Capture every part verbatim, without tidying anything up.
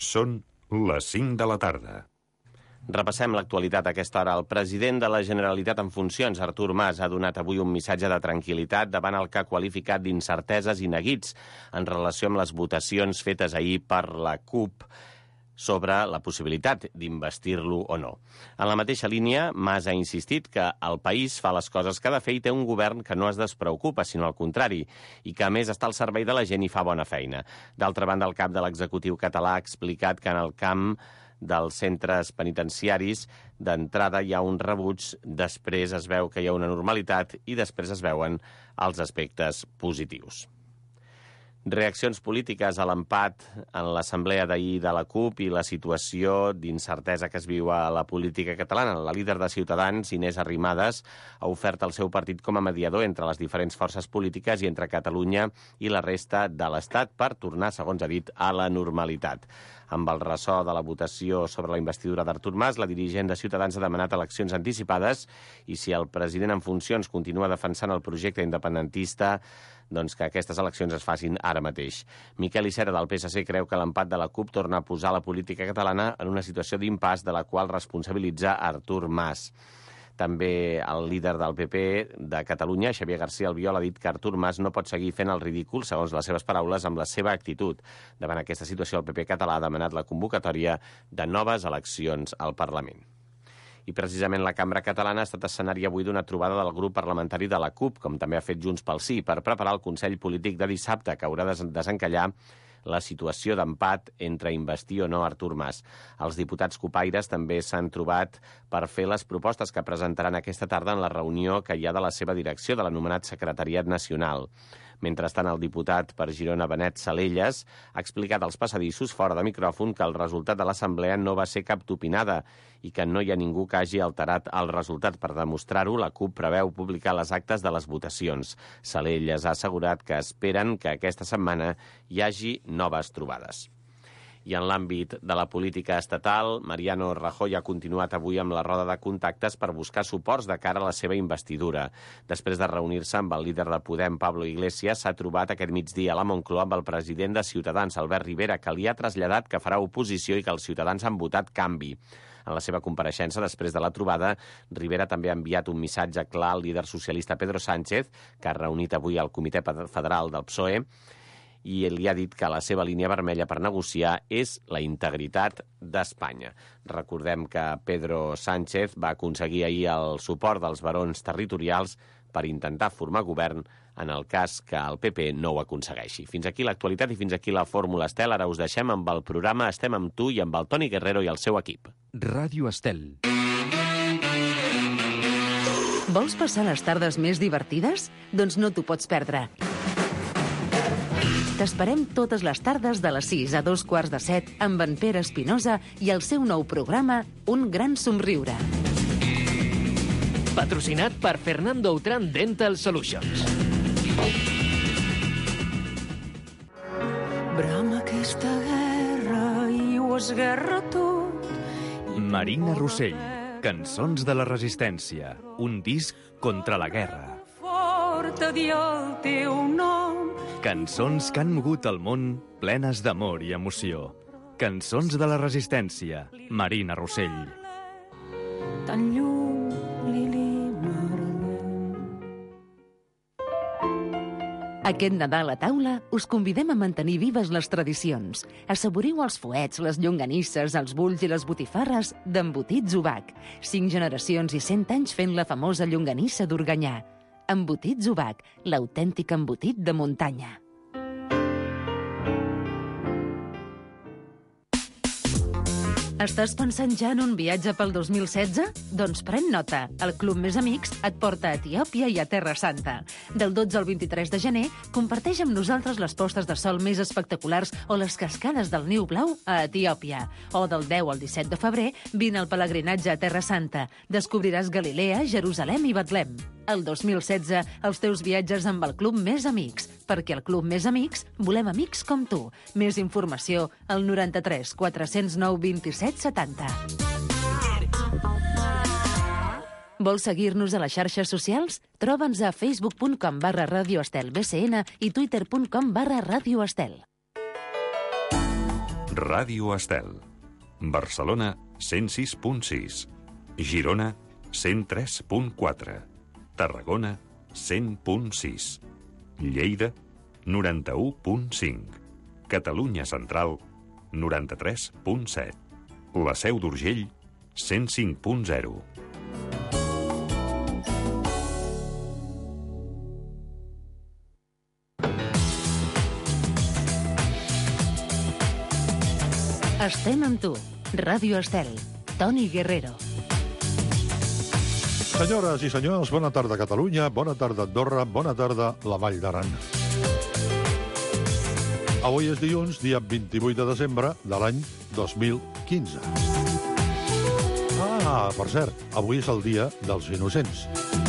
Són les cinc de la tarda. Repassem l'actualitat a aquesta hora. El president de la Generalitat en funcions, Artur Mas, ha donat avui un missatge de tranquil·litat davant el que ha qualificat d'incerteses i neguits en relació amb les votacions fetes ahir per la CUP sobre la possibilitat d'investir-lo o no. En la mateixa línia, Mas ha insistit que el país fa les coses que ha de fer i té un govern que no es despreocupa, sinó al contrari, i que a més està al servei de la gent i fa bona feina. D'altra banda, el cap de l'executiu català ha explicat que en el camp dels centres penitenciaris d'entrada hi ha un rebuig, després es veu que hi ha una normalitat i després es veuen els aspectes positius. Reaccions polítiques a l'empat en l'assemblea d'ahir de la CUP i la situació d'incertesa que es viu a la política catalana. La líder de Ciutadans, Inés Arrimadas, ha ofert el seu partit com a mediador entre les diferents forces polítiques i entre Catalunya i la resta de l'Estat per tornar, segons ha dit, a la normalitat. Amb el ressò de la votació sobre la investidura d'Artur Mas, la dirigent de Ciutadans ha demanat eleccions anticipades i si el president en funcions continua defensant el projecte independentista, doncs que aquestes eleccions es facin ara mateix. Miquel Iceta, del P S C, creu que l'empat de la CUP torna a posar la política catalana en una situació d'impàs de la qual responsabilitza Artur Mas. També el líder del P P de Catalunya, Xavier García Albiol, ha dit que Artur Mas no pot seguir fent el ridícul, segons les seves paraules, amb la seva actitud. Davant aquesta situació, el P P català ha demanat la convocatòria de noves eleccions al Parlament. I precisament la cambra catalana ha estat escenari avui d'una trobada del grup parlamentari de la CUP, com també ha fet Junts pel Sí, per preparar el Consell Polític de dissabte, que haurà de desencallar la situació d'empat entre investir o no Artur Mas. Els diputats cupaires també s'han trobat per fer les propostes que presentaran aquesta tarda en la reunió que hi ha de la seva direcció, de l'anomenat Secretariat Nacional. Mentrestant, el diputat per Girona, Benet Salellas, ha explicat als passadissos, fora de micròfon, que el resultat de l'assemblea no va ser cap tupinada i que no hi ha ningú que hagi alterat el resultat. Per demostrar-ho, la CUP preveu publicar les actes de les votacions. Salellas ha assegurat que esperen que aquesta setmana hi hagi noves trobades. I en l'àmbit de la política estatal, Mariano Rajoy ha continuat avui amb la roda de contactes per buscar suports de cara a la seva investidura. Després de reunir-se amb el líder de Podem, Pablo Iglesias, s'ha trobat aquest migdia a la Moncloa amb el president de Ciutadans, Albert Rivera, que li ha traslladat que farà oposició i que els ciutadans han votat canvi. En la seva compareixença, després de la trobada, Rivera també ha enviat un missatge clar al líder socialista Pedro Sánchez, que ha reunit avui el Comitè Federal del P S O E, i li ha dit que la seva línia vermella per negociar és la integritat d'Espanya. Recordem que Pedro Sánchez va aconseguir ahir el suport dels barons territorials per intentar formar govern en el cas que el P P no ho aconsegueixi. Fins aquí l'actualitat i fins aquí la Fórmula Estel. Ara us deixem amb el programa Estem amb tu i amb el Toni Guerrero i el seu equip. Ràdio Estel. Vols passar les tardes més divertides? Doncs no t'ho pots perdre. T'esperem totes les tardes de les sis a dos quarts de set amb en Pere Espinosa i el seu nou programa Un gran somriure. Patrocinat per Fernando Outram Dental Solutions. Brama aquesta guerra i ho esguerra tot. Marina Rossell, Cançons de la Resistència, un disc contra la guerra. Fort a dir el teu nom. Cançons que han mogut el món plenes d'amor i emoció. Cançons de la Resistència, Marina Rossell. Tan lluny, Lili Marlene. Aquest Nadal a taula us convidem a mantenir vives les tradicions. Assaboriu els fuets, les llonganisses, els bulls i les botifarres d'Embotits Ubac. Cinc generacions i cent anys fent la famosa llonganissa d'Organyà. Embotits Ubac, l'autèntic embotit de muntanya. Estàs pensant ja en un viatge pel dos mil setze? Doncs pren nota. El Club Més Amics et porta a Etiòpia i a Terra Santa. Del dotze al vint-i-tres de gener, comparteix amb nosaltres les postes de sol més espectaculars o les cascades del Niu Blau a Etiòpia. O del deu al disset de febrer, vine al pelegrinatge a Terra Santa. Descobriràs Galilea, Jerusalem i Betlem. El dos mil setze, els teus viatges amb el Club Més Amics. Perquè al Club Més Amics volem amics com tu. Més informació al noranta-tres quatre-cents nou vint-i-set setanta. Vols seguir-nos a les xarxes socials? Troba'ns a facebook punt com barra Radio Estel B C N i twitter punt com barra Radio Estel. Ràdio Estel. Barcelona, cent sis punt sis. Girona, cent tres punt quatre. Tarragona, cent punt sis. Lleida, noranta-u punt cinc. Catalunya Central, noranta-tres punt set. La Seu d'Urgell, cent cinc punt zero. Estem amb tu. Ràdio Estel. Toni Guerrero. Senyores i senyors, bona tarda Catalunya, bona tarda Andorra, bona tarda la Vall d'Aran. Avui és dilluns, dia vint-i-vuit de desembre de l'any dos mil quinze. Ah, per cert, avui és el dia dels innocents.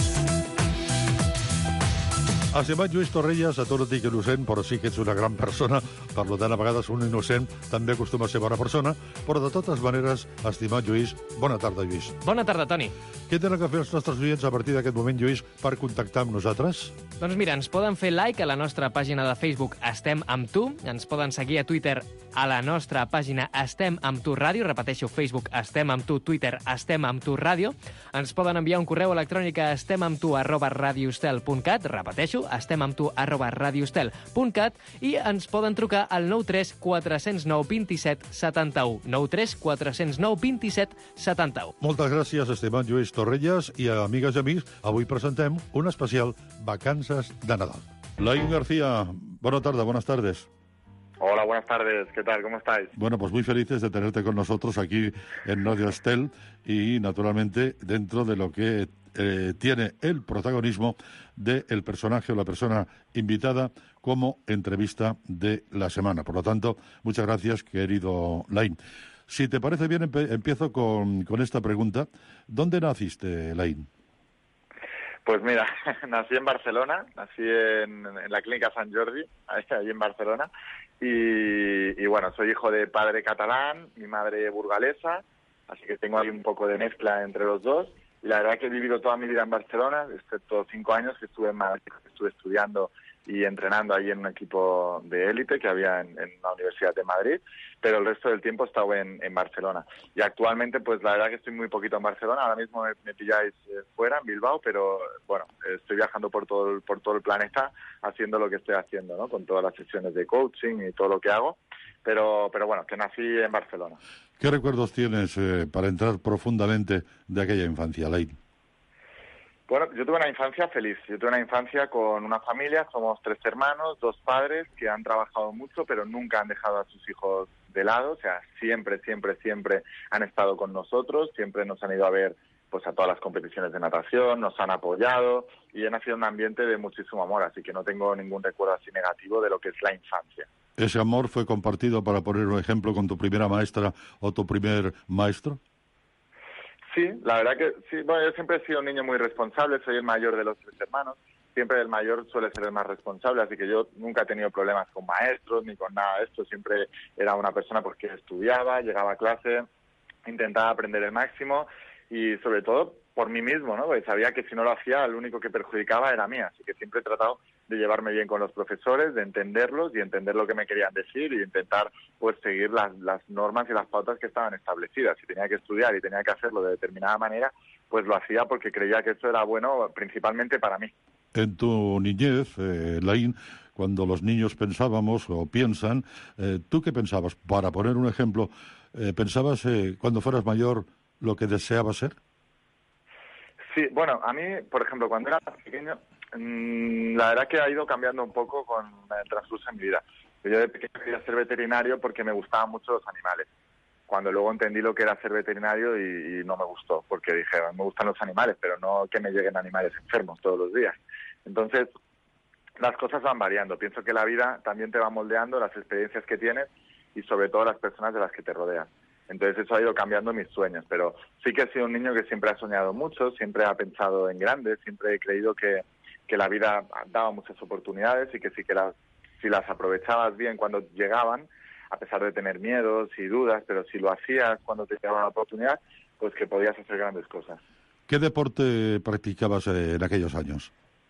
Estimat Lluís Torrelles, a tu no et dic innocent, però sí que ets una gran persona, per tant, a vegades un innocent també acostuma a ser bona persona, però de totes maneres, estimat Lluís, bona tarda, Lluís. Bona tarda, Toni. Què tenen que fer els nostres oients a partir d'aquest moment, Lluís, per contactar amb nosaltres? Doncs mira, ens poden fer like a la nostra pàgina de Facebook Estem amb tu, ens poden seguir a Twitter a la nostra pàgina Estem amb tu ràdio, repeteixo, Facebook Estem amb tu, Twitter Estem amb tu ràdio, ens poden enviar un correu electrònic a estemamtu arroba radiostel punt cat, repeteixo, estemamtu arroba radiostel punt cat, i ens poden trucar al nou tres quatre zero nou dos set set u, nou tres quatre zero nou dos set set u. Moltes gràcies, estimat Lluís Torrelles, i amigues i amics, avui presentem un especial Vacances de Nadal. Laín García, buena tarde, buenas tardes. Hola, buenas tardes. ¿Qué tal? ¿Cómo estáis? Bueno, pues muy felices de tenerte con nosotros aquí en Radio Estel y, naturalmente, dentro de lo que eh, tiene el protagonismo del personaje o la persona invitada como entrevista de la semana. Por lo tanto, muchas gracias, querido Laín. Si te parece bien, empe- empiezo con, con esta pregunta. ¿Dónde naciste, Laín? Pues mira, nací en Barcelona, nací en, en la Clínica Sant Jordi, allí en Barcelona, y, y bueno, soy hijo de padre catalán, mi madre burgalesa, así que tengo ahí un poco de mezcla entre los dos, y la verdad que he vivido toda mi vida en Barcelona, excepto cinco años que estuve en Madrid, estuve estudiando y entrenando ahí en un equipo de élite que había en, en la Universidad de Madrid, pero el resto del tiempo he estado en, en Barcelona. Y actualmente, pues la verdad que estoy muy poquito en Barcelona, ahora mismo me, me pilláis eh, fuera, en Bilbao, pero bueno, estoy viajando por todo, el, por todo el planeta haciendo lo que estoy haciendo, ¿no? Con todas las sesiones de coaching y todo lo que hago, pero, pero bueno, que nací en Barcelona. ¿Qué recuerdos tienes eh, para entrar profundamente de aquella infancia, Laín? Bueno, yo tuve una infancia feliz. Yo tuve una infancia con una familia, somos tres hermanos, dos padres que han trabajado mucho, pero nunca han dejado a sus hijos de lado. O sea, siempre, siempre, siempre han estado con nosotros, siempre nos han ido a ver pues a todas las competiciones de natación, nos han apoyado y he nacido en un ambiente de muchísimo amor, así que no tengo ningún recuerdo así negativo de lo que es la infancia. ¿Ese amor fue compartido, para poner un ejemplo, con tu primera maestra o tu primer maestro? Sí, la verdad que sí. Bueno, yo siempre he sido un niño muy responsable, soy el mayor de los tres hermanos. Siempre el mayor suele ser el más responsable, así que yo nunca he tenido problemas con maestros ni con nada de esto. Siempre era una persona pues, que estudiaba, llegaba a clase, intentaba aprender el máximo y sobre todo por mí mismo, ¿no? Porque sabía que si no lo hacía, el único que perjudicaba era a mí. Así que siempre he tratado de llevarme bien con los profesores, de entenderlos y entender lo que me querían decir y intentar pues seguir las, las normas y las pautas que estaban establecidas. Si tenía que estudiar y tenía que hacerlo de determinada manera, pues lo hacía porque creía que eso era bueno principalmente para mí. En tu niñez, eh, Laín, cuando los niños pensábamos o piensan, eh, ¿tú qué pensabas? Para poner un ejemplo, eh, ¿pensabas eh, cuando fueras mayor lo que deseabas ser? Sí, bueno, a mí, por ejemplo, cuando era pequeño, mmm, la verdad que ha ido cambiando un poco con el transcurso de mi vida. Yo de pequeño quería ser veterinario porque me gustaban mucho los animales. Cuando luego entendí lo que era ser veterinario y, y no me gustó, porque dije, me gustan los animales, pero no que me lleguen animales enfermos todos los días. Entonces, las cosas van variando. Pienso que la vida también te va moldeando, las experiencias que tienes y sobre todo las personas de las que te rodean. Entonces eso ha ido cambiando mis sueños, pero sí que he sido un niño que siempre ha soñado mucho, siempre ha pensado en grande, siempre he creído que, que la vida daba muchas oportunidades y que sí que las, si las aprovechabas bien cuando llegaban, a pesar de tener miedos y dudas, pero si lo hacías cuando te llegaba la oportunidad, pues que podías hacer grandes cosas. ¿Qué deporte practicabas en aquellos años?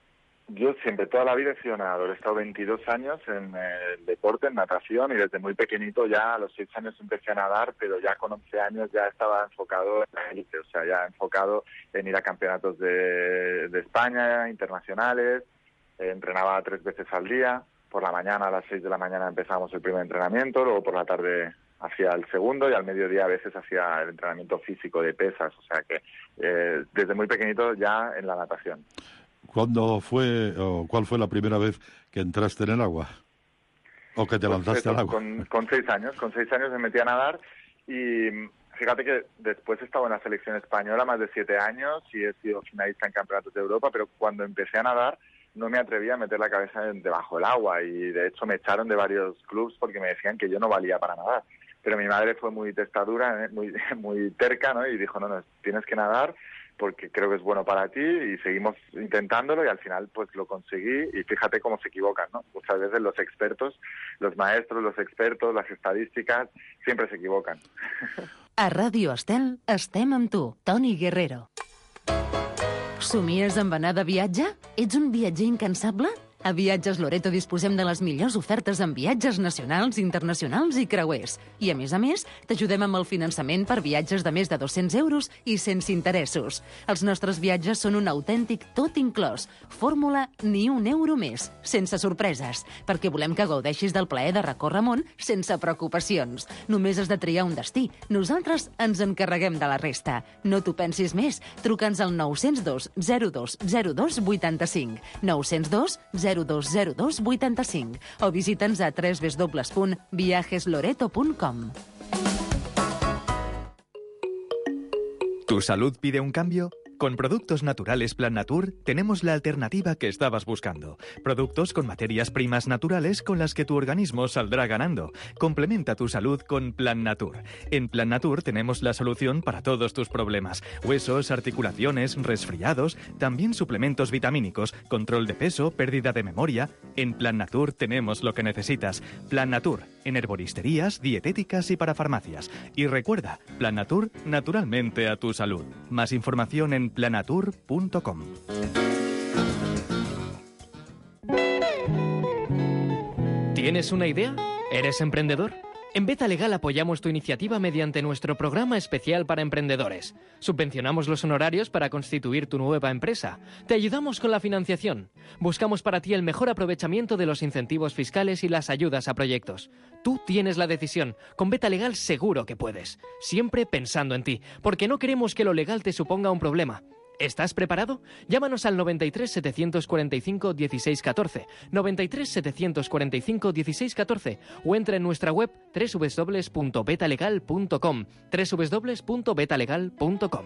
Yo siempre, toda la vida he sido nadador. He estado veintidós años en el deporte, en natación, y desde muy pequeñito ya a los seis años empecé a nadar, pero ya con once años ya estaba enfocado en la élite, o sea, ya enfocado en ir a campeonatos de, de España, internacionales. Eh, entrenaba tres veces al día. Por la mañana, a las seis de la mañana empezábamos el primer entrenamiento, luego por la tarde hacía el segundo y al mediodía a veces hacía el entrenamiento físico de pesas, o sea que eh, desde muy pequeñito ya en la natación. ¿Cuándo fue o cuál fue la primera vez que entraste en el agua? ¿O que te Pues lanzaste eso, al agua? Con, con seis años, con seis años me metí a nadar y fíjate que después he estado en la selección española más de siete años y he sido finalista en campeonatos de Europa, pero cuando empecé a nadar no me atrevía a meter la cabeza debajo del agua y de hecho me echaron de varios clubs porque me decían que yo no valía para nadar. Pero mi madre fue muy testadura, ¿eh? muy, muy terca, ¿no? Y dijo, no, no, tienes que nadar porque creo que es bueno para ti, y seguimos intentándolo y al final pues lo conseguí y fíjate cómo se equivocan, ¿no? Muchas veces los expertos, los maestros, los expertos, las estadísticas, siempre se equivocan. A Ràdio Estel estem amb tu, Toni Guerrero. Somies amb anar de viatge? Ets un viatger incansable? A Viatges Loreto disposem de les millors ofertes en viatges nacionals, internacionals i creuers. I, a més a més, t'ajudem amb el finançament per viatges de més de dos-cents euros i sense interessos. Els nostres viatges són un autèntic tot inclòs. Fórmula ni un euro més, sense sorpreses, perquè volem que gaudeixis del plaer de recórrer món sense preocupacions. Només has de triar un destí. Nosaltres ens encarreguem de la resta. No t'ho pensis més. Truca'ns al nou zero dos zero dos zero dos vuitanta-cinc. nou zero dos zero dos zero dos vuitanta-cinc o visita'ns a w w w punt viajes loreto punt com. ¿Tu salud pide un cambio? Con Productos Naturales Plan Natur tenemos la alternativa que estabas buscando. Productos con materias primas naturales con las que tu organismo saldrá ganando. Complementa tu salud con Plan Natur. En Plan Natur tenemos la solución para todos tus problemas. Huesos, articulaciones, resfriados, también suplementos vitamínicos, control de peso, pérdida de memoria. En Plan Natur tenemos lo que necesitas. Plan Natur, en herboristerías, dietéticas y para farmacias. Y recuerda, Plan Natur, naturalmente a tu salud. Más información en planatur punto com. ¿Tienes una idea? ¿Eres emprendedor? En Beta Legal apoyamos tu iniciativa mediante nuestro programa especial para emprendedores. Subvencionamos los honorarios para constituir tu nueva empresa. Te ayudamos con la financiación. Buscamos para ti el mejor aprovechamiento de los incentivos fiscales y las ayudas a proyectos. Tú tienes la decisión. Con Beta Legal seguro que puedes. Siempre pensando en ti, porque no queremos que lo legal te suponga un problema. ¿Estás preparado? Llámanos al noventa y tres, setecientos cuarenta y cinco, dieciséis catorce, noventa y tres, setecientos cuarenta y cinco, dieciséis catorce o entra en nuestra web doble u doble u doble u punto betalegal punto com, doble u doble u doble u punto betalegal punto com.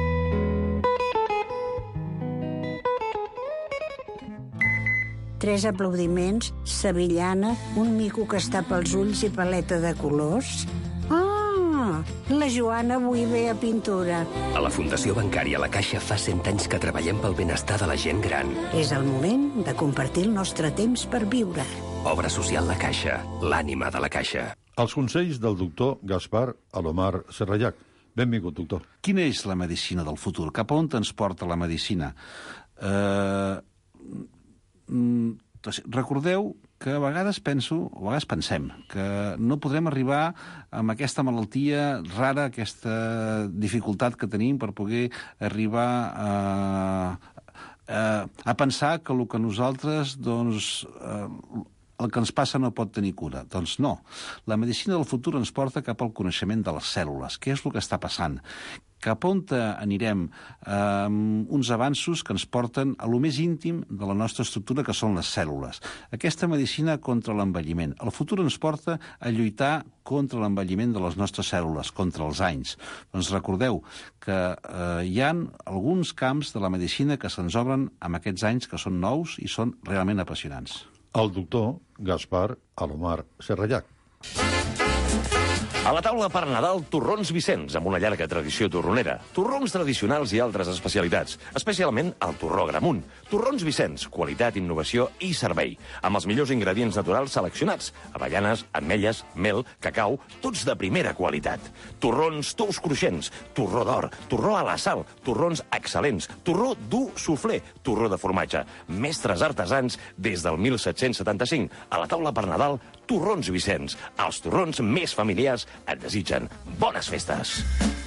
Tres aplaudiments, sevillana, un mico que es tapa els ulls i paleta de colors. Ah, la Joana avui ve a pintura. A la Fundació Bancària La Caixa fa cent anys que treballem pel benestar de la gent gran. És el moment de compartir el nostre temps per viure. Obra social La Caixa, l'ànima de la Caixa. Els consells del doctor Gaspar Alomar Serrallac. Benvingut, doctor. Quina és la medicina del futur? Cap a on ens porta la medicina? Eh... Mm, recordeu que a vegades penso, o a vegades pensem, que no podrem arribar amb aquesta malaltia rara, aquesta dificultat que tenim per poder arribar a, a, a pensar que el que nosaltres, doncs, el que ens passa no pot tenir cura. Doncs no. La medicina del futur ens porta cap al coneixement de les cèl·lules. Què és el que està passant? Cap on anirem amb uns avanços que ens porten a lo més íntim de la nostra estructura, que són les cèl·lules. Aquesta medicina contra l'envelliment. El futur ens porta a lluitar contra l'envelliment de les nostres cèl·lules, contra els anys. Doncs recordeu que eh, hi ha alguns camps de la medicina que se'ns obren amb aquests anys, que són nous i són realment apassionants. El doctor Gaspar Alomar Serrallac. A la taula per Nadal, torrons Vicenç, amb una llarga tradició torronera. Torrons tradicionals i altres especialitats, especialment el torró Gramunt. Torrons Vicenç, qualitat, innovació i servei, amb els millors ingredients naturals seleccionats. Avellanes, ametlles, mel, cacau, tots de primera qualitat. Torrons tous cruixents, torró d'or, torró a la sal, torrons excel·lents, torró dur soufflé, torró de formatge. Mestres artesans des del mil set-cents setanta-cinc. A la taula per Nadal, torrons Vicenç. Els torrons més familiars et desitgen bones festes.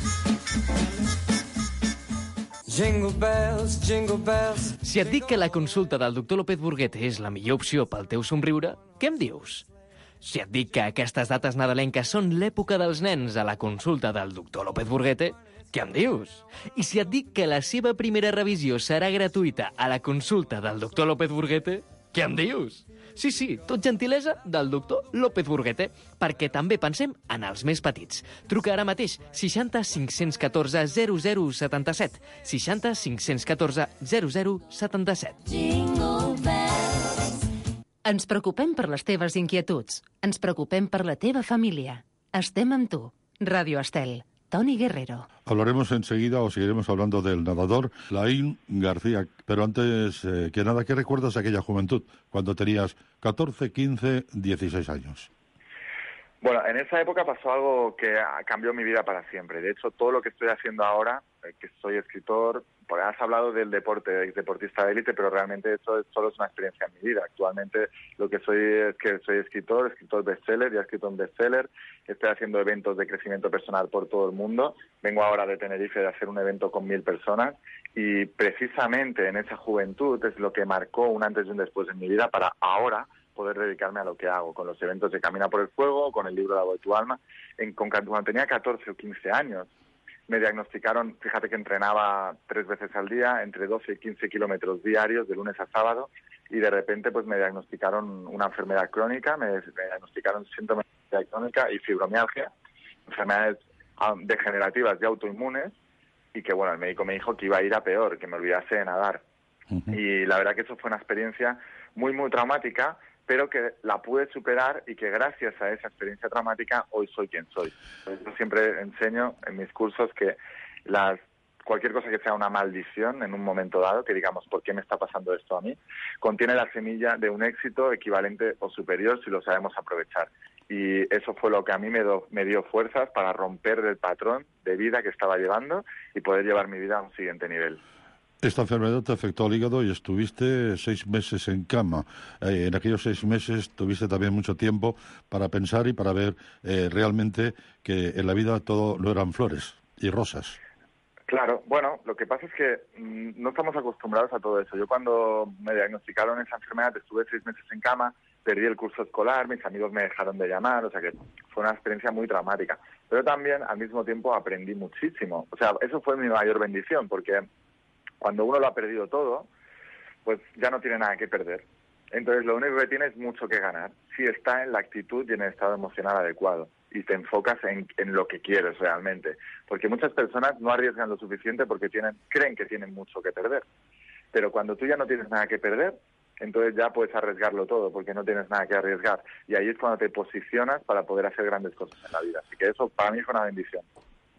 Jingle bells, jingle bells. Si et dic que la consulta del doctor López Burguete és la millor opció pel teu somriure, què em dius? Si et dic que aquestes dates nadalenques són l'època dels nens a la consulta del doctor López Burguete, què em dius? I si et dic que la seva primera revisió serà gratuïta a la consulta del doctor López Burguete, què em dius? Sí, sí, tot gentilesa del doctor López Burguete, perquè també pensem en els més petits. Truca ara mateix seixanta cinc-cents catorze zero zero setanta-set, seixanta cinc-cents catorze zero zero setanta-set. Ens preocupem per les teves inquietuds. Ens preocupem per la teva família. Estem amb tu. Ràdio Estel. Toni Guerrero. Hablaremos enseguida o seguiremos hablando del nadador Laín García. Pero antes eh, que nada, ¿qué recuerdas de aquella juventud cuando tenías catorce, quince, dieciséis años? Bueno, en esa época pasó algo que cambió mi vida para siempre. De hecho, todo lo que estoy haciendo ahora, eh, que soy escritor, pues has hablado del deporte, de deportista de élite, pero realmente eso es, solo es una experiencia en mi vida. Actualmente lo que soy es que soy escritor, escritor bestseller, ya he escrito un bestseller, estoy haciendo eventos de crecimiento personal por todo el mundo. Vengo ahora de Tenerife de hacer un evento con mil personas y precisamente en esa juventud es lo que marcó un antes y un después en mi vida para ahora poder dedicarme a lo que hago, con los eventos de Camina por el Fuego, con el libro La Voz de tu Alma. En, con, cuando tenía catorce o quince años, me diagnosticaron, fíjate que entrenaba tres veces al día, entre doce y quince kilómetros diarios, de lunes a sábado, y de repente pues me diagnosticaron una enfermedad crónica, me, me diagnosticaron síntomas de enfermedad crónica y fibromialgia, enfermedades um, degenerativas y autoinmunes, y que bueno, el médico me dijo que iba a ir a peor, que me olvidase de nadar. Uh-huh. Y la verdad que eso fue una experiencia muy, muy traumática, pero que la pude superar y que gracias a esa experiencia traumática hoy soy quien soy. Yo siempre enseño en mis cursos que las, cualquier cosa que sea una maldición en un momento dado, que digamos, ¿por qué me está pasando esto a mí?, contiene la semilla de un éxito equivalente o superior si lo sabemos aprovechar. Y eso fue lo que a mí me, do, me dio fuerzas para romper el patrón de vida que estaba llevando y poder llevar mi vida a un siguiente nivel. Esta enfermedad te afectó al hígado y estuviste seis meses en cama. Eh, en aquellos seis meses tuviste también mucho tiempo para pensar y para ver eh, realmente que en la vida todo no eran flores y rosas. Claro, bueno, lo que pasa es que mmm, no estamos acostumbrados a todo eso. Yo cuando me diagnosticaron esa enfermedad estuve seis meses en cama, perdí el curso escolar, mis amigos me dejaron de llamar, o sea que fue una experiencia muy traumática. Pero también al mismo tiempo aprendí muchísimo. O sea, eso fue mi mayor bendición, porque cuando uno lo ha perdido todo, pues ya no tiene nada que perder. Entonces lo único que tiene es mucho que ganar si está en la actitud y en el estado emocional adecuado y te enfocas en, en lo que quieres realmente. Porque muchas personas no arriesgan lo suficiente porque tienen, creen que tienen mucho que perder. Pero cuando tú ya no tienes nada que perder, entonces ya puedes arriesgarlo todo porque no tienes nada que arriesgar. Y ahí es cuando te posicionas para poder hacer grandes cosas en la vida. Así que eso para mí fue una bendición.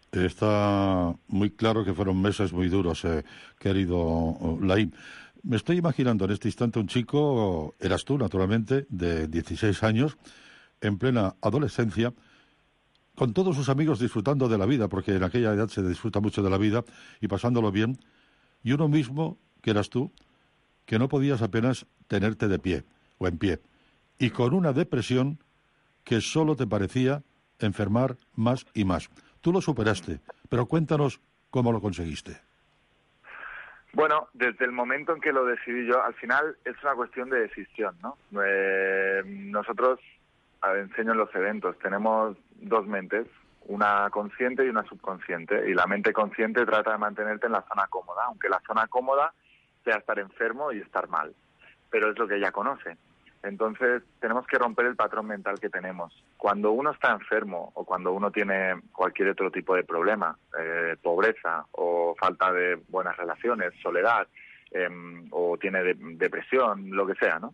Está muy claro que fueron meses muy duros, eh, querido Laín. Me estoy imaginando en este instante un chico, eras tú naturalmente, de dieciséis años, en plena adolescencia, con todos sus amigos disfrutando de la vida, porque en aquella edad se disfruta mucho de la vida y pasándolo bien, y uno mismo, que eras tú, que no podías apenas tenerte de pie o en pie, y con una depresión que solo te parecía enfermar más y más. Tú lo superaste, pero cuéntanos cómo lo conseguiste. Bueno, desde el momento en que lo decidí yo, al final es una cuestión de decisión, ¿no? Eh, nosotros, a ver, enseño en los eventos, tenemos dos mentes, una consciente y una subconsciente, y la mente consciente trata de mantenerte en la zona cómoda, aunque la zona cómoda sea estar enfermo y estar mal, pero es lo que ella conoce. Entonces, tenemos que romper el patrón mental que tenemos. Cuando uno está enfermo o cuando uno tiene cualquier otro tipo de problema, eh, pobreza o falta de buenas relaciones, soledad, eh, o tiene de, depresión, lo que sea, ¿no?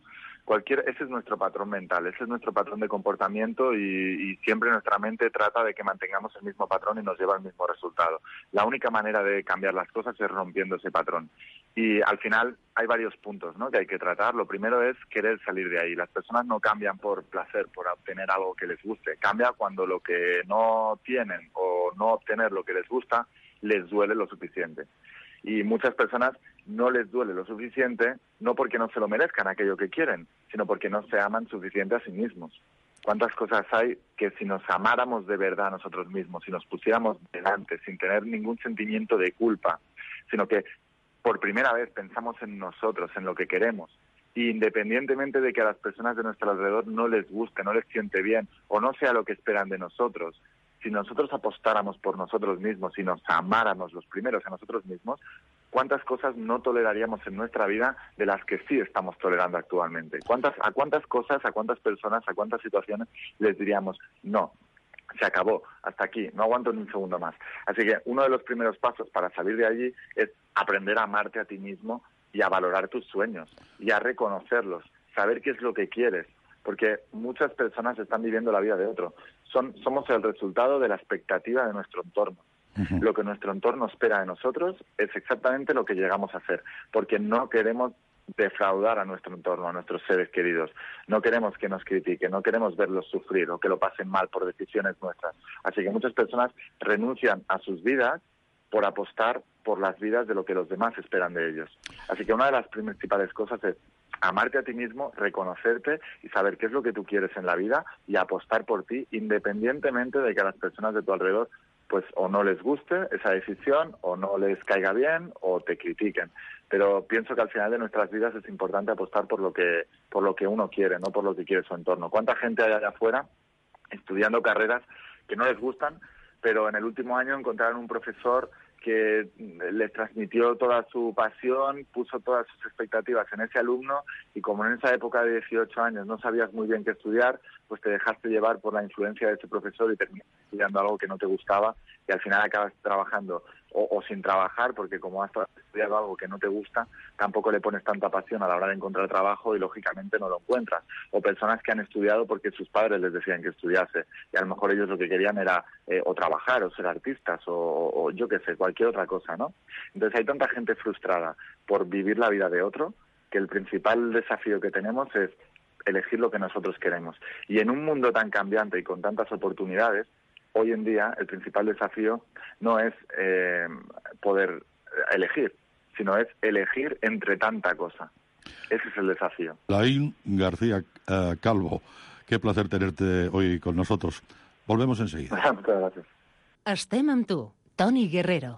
cualquier, ese es nuestro patrón mental, ese es nuestro patrón de comportamiento y, y siempre nuestra mente trata de que mantengamos el mismo patrón y nos lleva al mismo resultado. La única manera de cambiar las cosas es rompiendo ese patrón. Y al final hay varios puntos, ¿no?, que hay que tratar. Lo primero es querer salir de ahí. Las personas no cambian por placer, por obtener algo que les guste. Cambia cuando lo que no tienen o no obtener lo que les gusta les duele lo suficiente. Y muchas personas no les duele lo suficiente, no porque no se lo merezcan aquello que quieren, sino porque no se aman suficiente a sí mismos. ¿Cuántas cosas hay que si nos amáramos de verdad a nosotros mismos, si nos pusiéramos delante sin tener ningún sentimiento de culpa, sino que por primera vez pensamos en nosotros, en lo que queremos, e independientemente de que a las personas de nuestro alrededor no les guste, no les siente bien o no sea lo que esperan de nosotros, si nosotros apostáramos por nosotros mismos, si nos amáramos los primeros a nosotros mismos, ¿cuántas cosas no toleraríamos en nuestra vida de las que sí estamos tolerando actualmente? ¿Cuántas, ¿A cuántas cosas, a cuántas personas, a cuántas situaciones les diríamos, no, se acabó, hasta aquí, no aguanto ni un segundo más? Así que uno de los primeros pasos para salir de allí es aprender a amarte a ti mismo y a valorar tus sueños y a reconocerlos, saber qué es lo que quieres, porque muchas personas están viviendo la vida de otro. Son, somos el resultado de la expectativa de nuestro entorno. Uh-huh. Lo que nuestro entorno espera de nosotros es exactamente lo que llegamos a hacer, porque no queremos defraudar a nuestro entorno, a nuestros seres queridos. No queremos que nos critiquen, no queremos verlos sufrir o que lo pasen mal por decisiones nuestras. Así que muchas personas renuncian a sus vidas por apostar por las vidas de lo que los demás esperan de ellos. Así que una de las principales cosas es amarte a ti mismo, reconocerte y saber qué es lo que tú quieres en la vida y apostar por ti, independientemente de que a las personas de tu alrededor pues o no les guste esa decisión, o no les caiga bien, o te critiquen. Pero pienso que al final de nuestras vidas es importante apostar por lo que por lo que uno quiere, no por lo que quiere su entorno. ¿Cuánta gente hay allá afuera estudiando carreras que no les gustan, pero en el último año encontraron un profesor que les transmitió toda su pasión, puso todas sus expectativas en ese alumno, y como en esa época de dieciocho años no sabías muy bien qué estudiar, pues te dejaste llevar por la influencia de ese profesor y terminaste estudiando algo que no te gustaba, y al final acabas trabajando o, o sin trabajar, porque como has estudiado algo que no te gusta, tampoco le pones tanta pasión a la hora de encontrar trabajo y lógicamente no lo encuentras. O personas que han estudiado porque sus padres les decían que estudiase, y a lo mejor ellos lo que querían era eh, o trabajar o ser artistas o, o yo qué sé, cualquier otra cosa, ¿no? Entonces hay tanta gente frustrada por vivir la vida de otro, que el principal desafío que tenemos es elegir lo que nosotros queremos. Y en un mundo tan cambiante y con tantas oportunidades, hoy en día el principal desafío no es eh, poder elegir, sino es elegir entre tanta cosa. Ese es el desafío. Laín García uh, Calvo, qué placer tenerte hoy con nosotros. Volvemos enseguida. Muchas gracias. Estem amb tu, Toni Guerrero.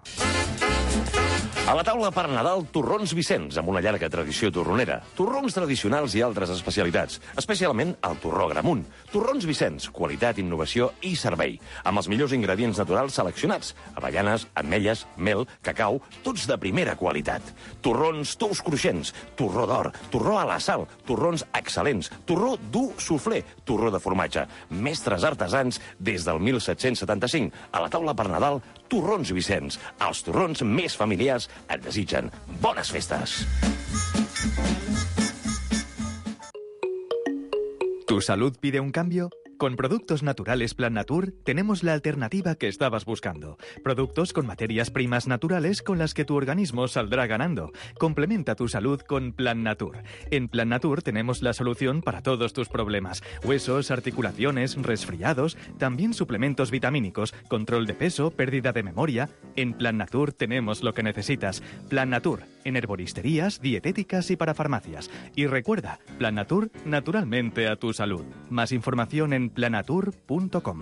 A la taula per Nadal, torrons Vicenç, amb una llarga tradició torronera. Torrons tradicionals i altres especialitats, especialment el torró Gramunt. Torrons Vicenç, qualitat, innovació i servei. Amb els millors ingredients naturals seleccionats. Avellanes, ametlles, mel, cacau, tots de primera qualitat. Torrons tous cruixents, torró d'or, torró a la sal, torrons excel·lents, torró dur soufflé, torró de formatge. Mestres artesans des del mil set-cents setanta-cinc. A la taula per Nadal, torrons Vicenç. Els torrons més familiars et desitgen bones festes. ¿Tu salud pide un cambio? Con Productos Naturales Plan Natur tenemos la alternativa que estabas buscando. Productos con materias primas naturales con las que tu organismo saldrá ganando. Complementa tu salud con Plan Natur. En Plan Natur tenemos la solución para todos tus problemas. Huesos, articulaciones, resfriados, también suplementos vitamínicos, control de peso, pérdida de memoria. En Plan Natur tenemos lo que necesitas. Plan Natur, en herboristerías, dietéticas y para farmacias. Y recuerda, Plan Natur, naturalmente a tu salud. Más información en planatur punto com.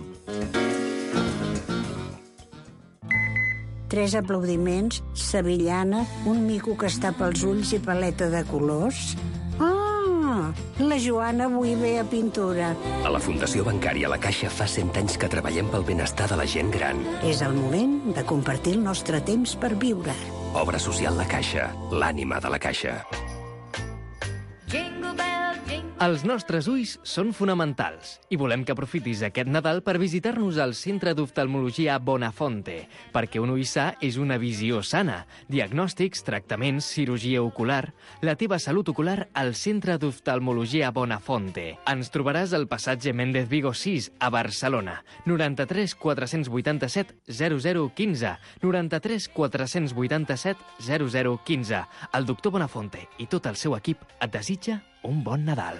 Tres aplaudiments, sevillana, un mico que està pels ulls i paleta de colors. Ah, la Joana avui ve a pintura. A la Fundació Bancària La Caixa fa cent anys que treballem pel benestar de la gent gran. És el moment de compartir el nostre temps per viure. Obra social La Caixa, l'ànima de la Caixa. Jingle bell, Els nostres ulls són fonamentals i volem que aprofitis aquest Nadal per visitar-nos al Centre d'Oftalmologia Bonafonte, perquè un ull sa és una visió sana. Diagnòstics, tractaments, cirurgia ocular... La teva salut ocular al Centre d'Oftalmologia Bonafonte. Ens trobaràs al passatge Méndez Vigo sis, a Barcelona. noranta-tres quatre-cents vuitanta-set zero zero quinze. noranta-tres quatre-cents vuitanta-set zero zero quinze. El doctor Bonafonte i tot el seu equip et desitja un bon Nadal.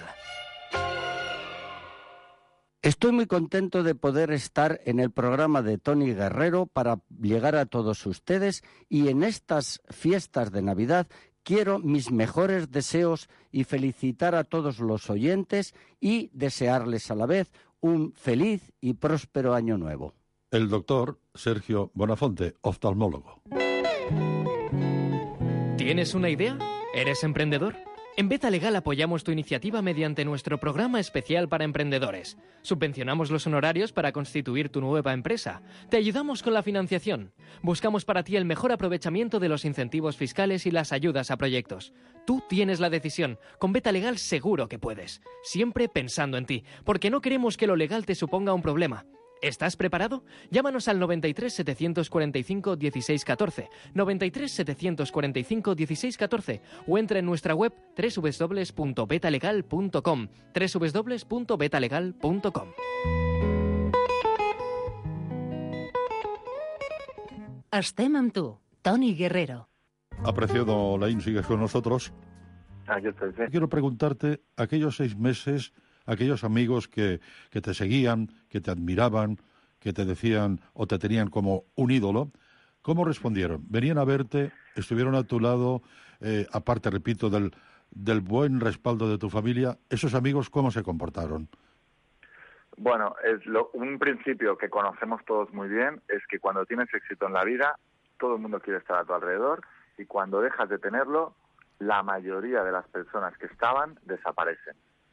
Estoy muy contento de poder estar en el programa de Tony Guerrero para llegar a todos ustedes y en estas fiestas de Navidad quiero mis mejores deseos y felicitar a todos los oyentes y desearles a la vez un feliz y próspero año nuevo. El doctor Sergio Bonafonte, oftalmólogo. ¿Tienes una idea? ¿Eres emprendedor? En Beta Legal apoyamos tu iniciativa mediante nuestro programa especial para emprendedores. Subvencionamos los honorarios para constituir tu nueva empresa. Te ayudamos con la financiación. Buscamos para ti el mejor aprovechamiento de los incentivos fiscales y las ayudas a proyectos. Tú tienes la decisión. Con Beta Legal seguro que puedes. Siempre pensando en ti, porque no queremos que lo legal te suponga un problema. ¿Estás preparado? Llámanos al noventa y tres setecientos cuarenta y cinco dieciséis catorce, noventa y tres setecientos cuarenta y cinco dieciséis catorce o entra en nuestra web doble u doble u doble u punto betalegal punto com, doble u doble u doble u punto betalegal punto com. Estem amb tu, Tony Guerrero. Apreciado Laín, sigues con nosotros. Aquí estoy, sí. Quiero preguntarte, aquellos seis meses, aquellos amigos que, que te seguían, que te admiraban, que te decían o te tenían como un ídolo, ¿cómo respondieron? ¿Venían a verte? ¿Estuvieron a tu lado? Eh, aparte, repito, del, del buen respaldo de tu familia, ¿esos amigos cómo se comportaron? Bueno, es lo, un principio que conocemos todos muy bien es que cuando tienes éxito en la vida, todo el mundo quiere estar a tu alrededor y cuando dejas de tenerlo, la mayoría de las personas que estaban desaparecen.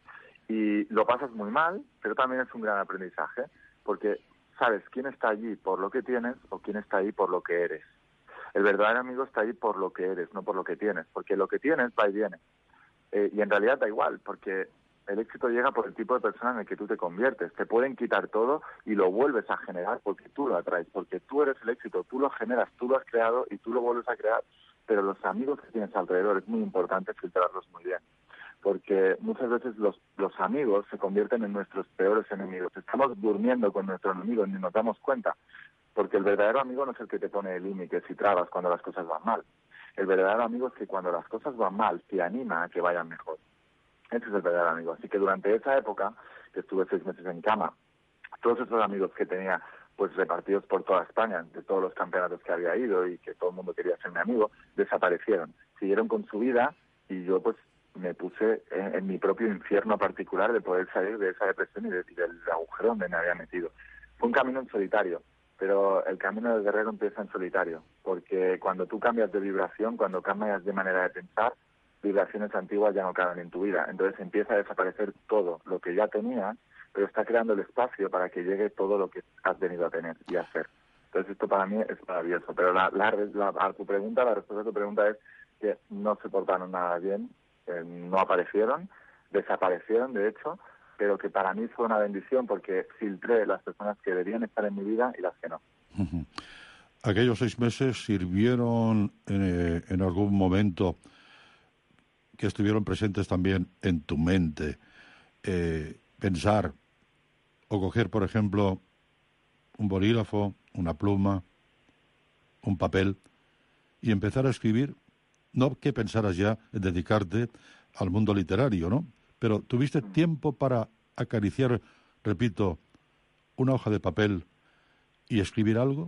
Y lo pasas muy mal, pero también es un gran aprendizaje, porque sabes quién está allí por lo que tienes o quién está ahí por lo que eres. El verdadero amigo está ahí por lo que eres, no por lo que tienes, porque lo que tienes va y viene. Eh, y en realidad da igual, porque el éxito llega por el tipo de persona en el que tú te conviertes. Te pueden quitar todo y lo vuelves a generar porque tú lo atraes, porque tú eres el éxito, tú lo generas, tú lo has creado y tú lo vuelves a crear. Pero los amigos que tienes alrededor es muy importante filtrarlos muy bien, porque muchas veces los, los amigos se convierten en nuestros peores enemigos. Estamos durmiendo con nuestro enemigo y ni nos damos cuenta, porque el verdadero amigo no es el que te pone límites y trabas cuando las cosas van mal. El verdadero amigo es que cuando las cosas van mal te anima a que vayan mejor. Ese es el verdadero amigo. Así que durante esa época, que estuve seis meses en cama, todos esos amigos que tenía pues repartidos por toda España, de todos los campeonatos que había ido y que todo el mundo quería ser mi amigo, desaparecieron. Siguieron con su vida y yo pues me puse en, en mi propio infierno particular de poder salir de esa depresión y, de, y del agujero donde me había metido. Fue un camino en solitario, pero el camino del guerrero empieza en solitario, porque cuando tú cambias de vibración, cuando cambias de manera de pensar, vibraciones antiguas ya no caben en tu vida. Entonces empieza a desaparecer todo lo que ya tenías, pero está creando el espacio para que llegue todo lo que has venido a tener y a hacer. Entonces esto para mí es maravilloso. Pero la, la, la, a tu pregunta, la respuesta a tu pregunta es que no se portaron nada bien, eh, no aparecieron, desaparecieron de hecho, pero que para mí fue una bendición porque filtré las personas que debían estar en mi vida y las que no. Uh-huh. Aquellos seis meses sirvieron en, eh, en algún momento que estuvieron presentes también en tu mente, eh, pensar o coger, por ejemplo, un bolígrafo, una pluma, un papel y empezar a escribir. No que pensaras ya en dedicarte al mundo literario, ¿no? Pero tuviste tiempo para acariciar, repito, una hoja de papel y escribir algo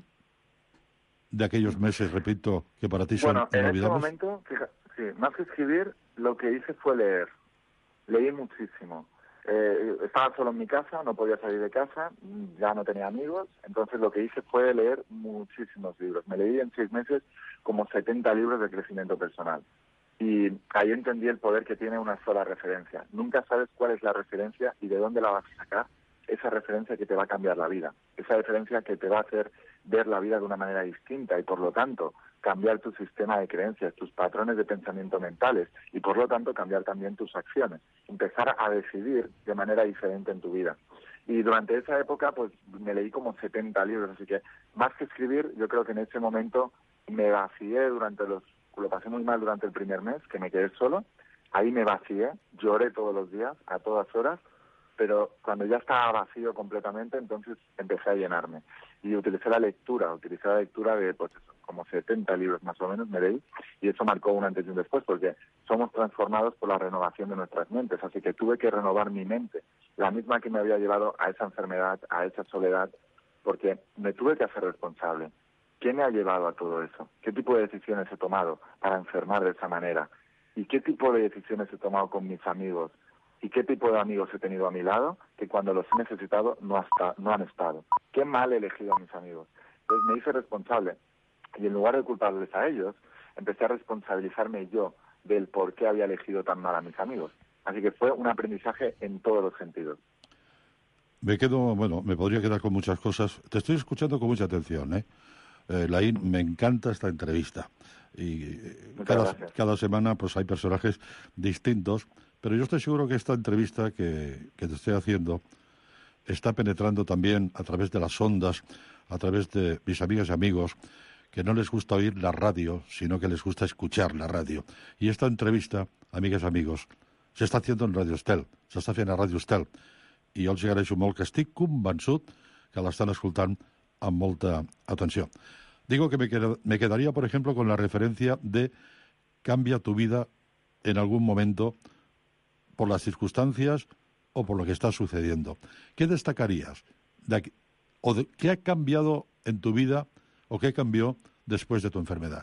de aquellos meses, repito, que para ti son bueno, en inolvidables. ese momento, fíjate, sí, más que escribir, lo que hice fue leer. Leí muchísimo. Eh, estaba solo en mi casa, no podía salir de casa, ya no tenía amigos, entonces lo que hice fue leer muchísimos libros. Me leí en seis meses como setenta libros de crecimiento personal. Y ahí entendí el poder que tiene una sola referencia. Nunca sabes cuál es la referencia y de dónde la vas a sacar esa referencia que te va a cambiar la vida, esa referencia que te va a hacer ver la vida de una manera distinta y, por lo tanto, cambiar tu sistema de creencias, tus patrones de pensamiento mentales y, por lo tanto, cambiar también tus acciones, empezar a decidir de manera diferente en tu vida. Y durante esa época, pues, me leí como setenta libros, así que, más que escribir, yo creo que en ese momento me vacié durante los... Lo pasé muy mal durante el primer mes, que me quedé solo. Ahí me vacié, lloré todos los días, a todas horas, pero cuando ya estaba vacío completamente, entonces empecé a llenarme. Y utilicé la lectura, utilicé la lectura de, pues eso, como setenta libros más o menos me leí, y eso marcó un antes y un después, porque somos transformados por la renovación de nuestras mentes, así que tuve que renovar mi mente, la misma que me había llevado a esa enfermedad, a esa soledad, porque me tuve que hacer responsable. ¿Qué me ha llevado a todo eso? ¿Qué tipo de decisiones he tomado para enfermar de esa manera? ¿Y qué tipo de decisiones he tomado con mis amigos? ¿Y qué tipo de amigos he tenido a mi lado que cuando los he necesitado no, hasta, no han estado? ¿Qué mal he elegido a mis amigos? Entonces me hice responsable. Y en lugar de culparles a ellos, empecé a responsabilizarme yo del por qué había elegido tan mal a mis amigos. Así que fue un aprendizaje en todos los sentidos. Me quedo, bueno, me podría quedar con muchas cosas. Te estoy escuchando con mucha atención, ¿eh? Eh, Laín, me encanta esta entrevista. Y eh, cada, cada semana pues hay personajes distintos, pero yo estoy seguro que esta entrevista que, que te estoy haciendo está penetrando también a través de las ondas, a través de mis amigas y amigos, que no les gusta oír la radio, sino que les gusta escuchar la radio. I esta entrevista, amigues i amigos, s'està fent en Radio Estel, s'està fent a Radio Estel, i jo els agraeixo molt que estic convençut que l'estan escoltant amb molta atenció. Digo que me, qued me quedaría, por ejemplo, con la referencia de cambia tu vida en algún momento por las circunstancias o por lo que está sucediendo. ¿Qué destacarías? De aquí, o de, ¿qué ha cambiado en tu vida o qué cambió después de tu enfermedad?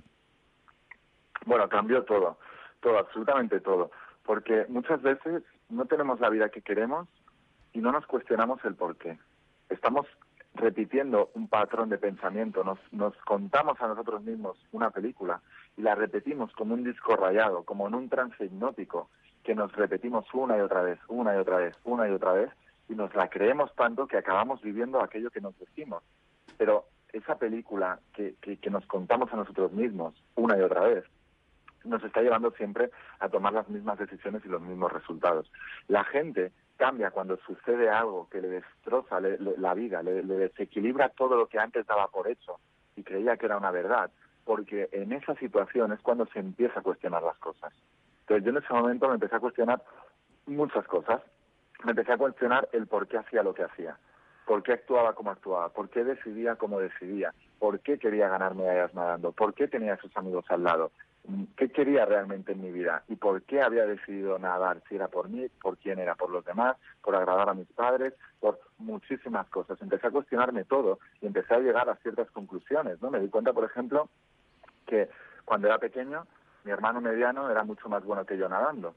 Bueno, cambió todo, todo, absolutamente todo. Porque muchas veces no tenemos la vida que queremos y no nos cuestionamos el por qué. Estamos repitiendo un patrón de pensamiento, nos, nos contamos a nosotros mismos una película y la repetimos como un disco rayado, como en un trance hipnótico, que nos repetimos una y otra vez, una y otra vez, una y otra vez, y nos la creemos tanto que acabamos viviendo aquello que nos decimos. Pero esa película que, que, que nos contamos a nosotros mismos una y otra vez, nos está llevando siempre a tomar las mismas decisiones y los mismos resultados. La gente cambia cuando sucede algo que le destroza le, le, la vida, le, le desequilibra todo lo que antes daba por hecho y creía que era una verdad, porque en esa situación es cuando se empieza a cuestionar las cosas. Entonces yo en ese momento me empecé a cuestionar muchas cosas. Me empecé a cuestionar el por qué hacía lo que hacía, por qué actuaba como actuaba, por qué decidía como decidía, por qué quería ganar medallas nadando, por qué tenía a sus amigos al lado, qué quería realmente en mi vida y por qué había decidido nadar, si era por mí, por quién era, por los demás, por agradar a mis padres, por muchísimas cosas. Empecé a cuestionarme todo y empecé a llegar a ciertas conclusiones, ¿no? Me di cuenta, por ejemplo, que cuando era pequeño, mi hermano mediano era mucho más bueno que yo nadando.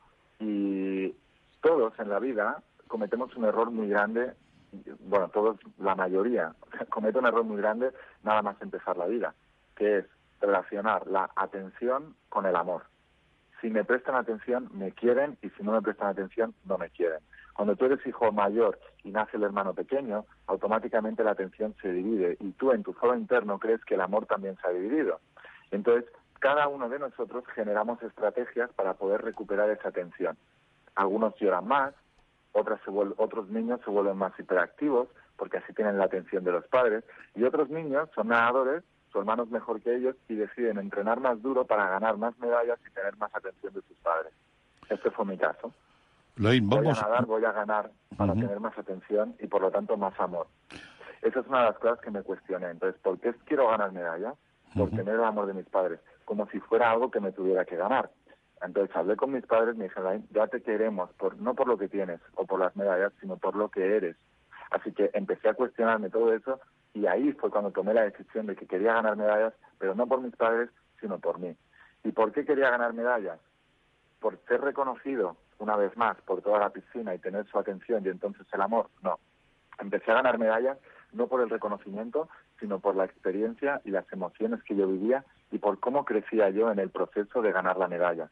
Y todos en la vida cometemos un error muy grande, bueno, todos, la mayoría, comete un error muy grande nada más empezar la vida, que es relacionar la atención con el amor. Si me prestan atención, me quieren, y si no me prestan atención, no me quieren. Cuando tú eres hijo mayor y nace el hermano pequeño, automáticamente la atención se divide, y tú en tu foro interno crees que el amor también se ha dividido. Entonces, cada uno de nosotros generamos estrategias para poder recuperar esa atención. Algunos lloran más, otras se otros niños se vuelven más hiperactivos, porque así tienen la atención de los padres, y otros niños son nadadores, su hermano es mejor que ellos y deciden entrenar más duro para ganar más medallas y tener más atención de sus padres. Este fue mi caso. Laín, vamos... Voy a nadar, voy a ganar para uh-huh. tener más atención y por lo tanto más amor. Esa es una de las cosas que me cuestioné. Entonces, ¿por qué quiero ganar medallas? Por uh-huh. tener el amor de mis padres, como si fuera algo que me tuviera que ganar. Entonces hablé con mis padres y me dijeron, Laín, ya te queremos, por, no por lo que tienes o por las medallas, sino por lo que eres. Así que empecé a cuestionarme todo eso. Y ahí fue cuando tomé la decisión de que quería ganar medallas, pero no por mis padres, sino por mí. ¿Y por qué quería ganar medallas? ¿Por ser reconocido, una vez más, por toda la piscina y tener su atención y entonces el amor? No. Empecé a ganar medallas no por el reconocimiento, sino por la experiencia y las emociones que yo vivía y por cómo crecía yo en el proceso de ganar la medalla.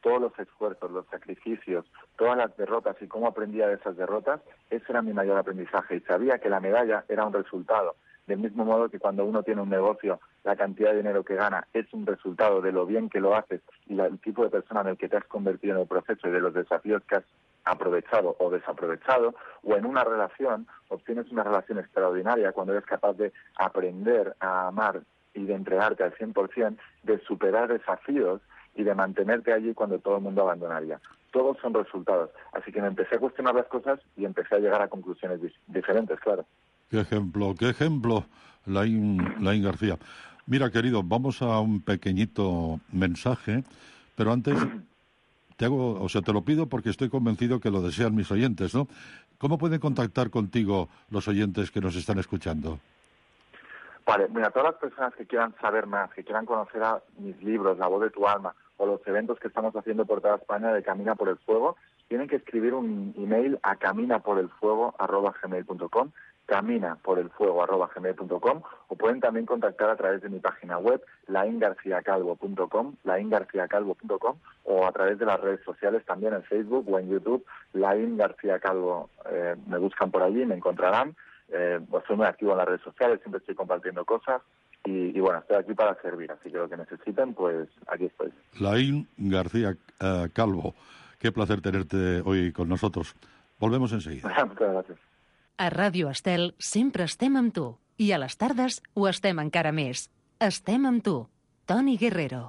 todos los esfuerzos, los sacrificios, todas las derrotas y cómo aprendía de esas derrotas, ese era mi mayor aprendizaje. Y sabía que la medalla era un resultado. Del mismo modo que cuando uno tiene un negocio, la cantidad de dinero que gana es un resultado de lo bien que lo haces y la, el tipo de persona en el que te has convertido en el proceso y de los desafíos que has aprovechado o desaprovechado, o en una relación, obtienes una relación extraordinaria cuando eres capaz de aprender a amar y de entregarte al cien por ciento, de superar desafíos y de mantenerte allí cuando todo el mundo abandonaría. Todos son resultados. Así que me empecé a cuestionar las cosas y empecé a llegar a conclusiones dis- diferentes, claro. Qué ejemplo, qué ejemplo, Laín, Laín García. Mira, querido, vamos a un pequeñito mensaje, pero antes te hago, o sea, te lo pido porque estoy convencido que lo desean mis oyentes, ¿no? ¿Cómo pueden contactar contigo los oyentes que nos están escuchando? Vale, mira, todas las personas que quieran saber más, que quieran conocer a mis libros, La voz de tu alma, o los eventos que estamos haciendo por toda España de Camina por el Fuego, tienen que escribir un email a caminaporelfuego arroba gmail punto com, caminaporelfuego arroba gmail punto com, o pueden también contactar a través de mi página web, lain garcía calvo punto com, lain garcía calvo punto com, o a través de las redes sociales también en Facebook o en YouTube, Laín García Calvo, eh, me buscan por allí, me encontrarán. Eh, pues soy muy activo en las redes sociales, siempre estoy compartiendo cosas y, y bueno, estoy aquí para servir, así que lo que necesiten, pues aquí estoy. Laín García uh, Calvo, qué placer tenerte hoy con nosotros. Volvemos enseguida. Muchas gracias. A Ràdio Estel sempre estem amb tu i a les tardes ho estem encara més. Estem amb tu, Toni Guerrero.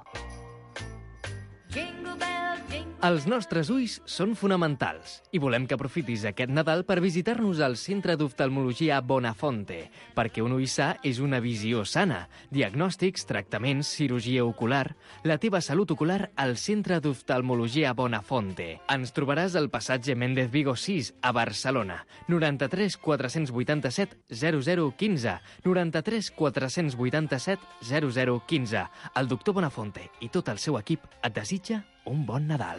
Els nostres ulls són fonamentals i volem que aprofitis aquest Nadal per visitar-nos al Centre d'Oftalmologia Bonafonte, perquè un ull sa és una visió sana. Diagnòstics, tractaments, cirurgia ocular... La teva salut ocular al Centre d'Oftalmologia Bonafonte. Ens trobaràs al passatge Méndez Vigo sis, a Barcelona. noranta-tres quatre-cents vuitanta-set zero zero quinze. noranta-tres quatre-cents vuitanta-set zero zero quinze. El doctor Bonafonte i tot el seu equip et desitja un bon Nadal.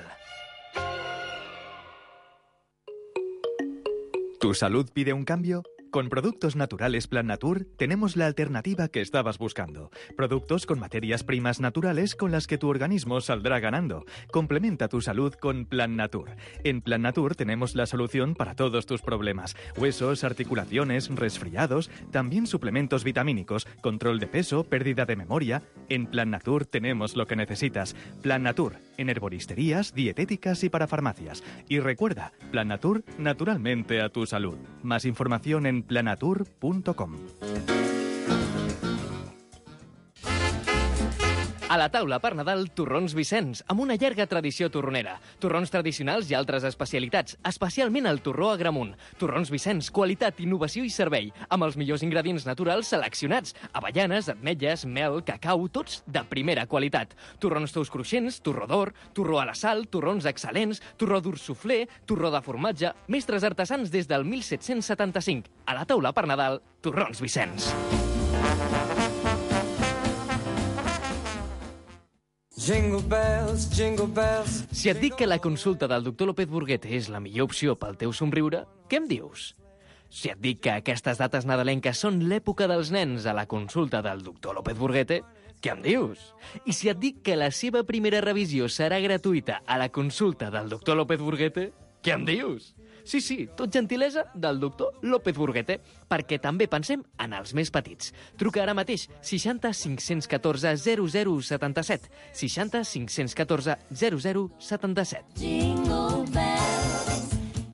¿Tu salud pide un cambio? Con Productos Naturales Plan Natur tenemos la alternativa que estabas buscando. Productos con materias primas naturales con las que tu organismo saldrá ganando. Complementa tu salud con Plan Natur. En Plan Natur tenemos la solución para todos tus problemas. Huesos, articulaciones, resfriados, también suplementos vitamínicos, control de peso, pérdida de memoria. En Plan Natur tenemos lo que necesitas. Plan Natur, en herboristerías, dietéticas y para farmacias. Y recuerda, Plan Natur, naturalmente a tu salud. Más información en planatur punto com. A la taula per Nadal, torrons Vicenç, amb una llarga tradició torronera. Torrons tradicionals i altres especialitats, especialment el torró Agramunt. Torrons Vicenç, qualitat, innovació i servei, amb els millors ingredients naturals seleccionats. Avellanes, ametlles, mel, cacau, tots de primera qualitat. Torrons tous cruixents, torró d'or, torró a la sal, torrons excel·lents, torró dur suflé, torró de formatge, mestres artesans des del mil set-cents setanta-cinc. A la taula per Nadal, torrons Vicenç. Jingle bells, jingle bells. Si et dic que la consulta del doctor López Burguete és la millor opció pel teu somriure, què em dius? Si et dic que aquestes dates nadalenques són l'època dels nens a la consulta del doctor López Burguete, què em dius? I si et dic que la seva primera revisió serà gratuïta a la consulta del doctor López Burguete, què em dius? Sí, sí, tot gentilesa del doctor López Burguete, perquè també pensem en els més petits. Truca ara mateix seixanta cinc-cents catorze zero zero setanta-set, seixanta cinc-cents catorze zero zero setanta-set. Jingle bells.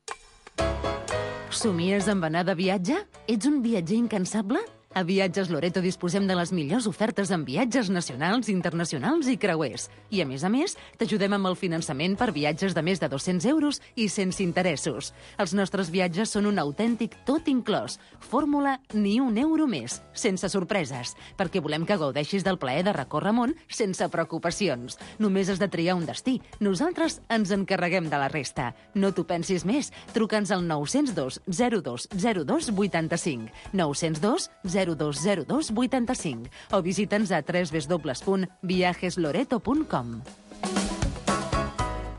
Somies amb anar de viatge? Ets un viatger incansable? A Viatges Loreto disposem de les millors ofertes en viatges nacionals, internacionals i creuers. I, a més a més, t'ajudem amb el finançament per viatges de més de dos-cents euros i sense interessos. Els nostres viatges són un autèntic tot inclòs. Fórmula ni un euro més, sense sorpreses, perquè volem que gaudeixis del plaer de recórrer món sense preocupacions. Només has de triar un destí. Nosaltres ens encarreguem de la resta. No t'ho pensis més. Truca'ns al nou zero dos zero dos zero dos vuitanta-cinc. nou zero dos zero dos zero dos vuitanta-cinc o visita'ns a w w w punt viajes loreto punt com.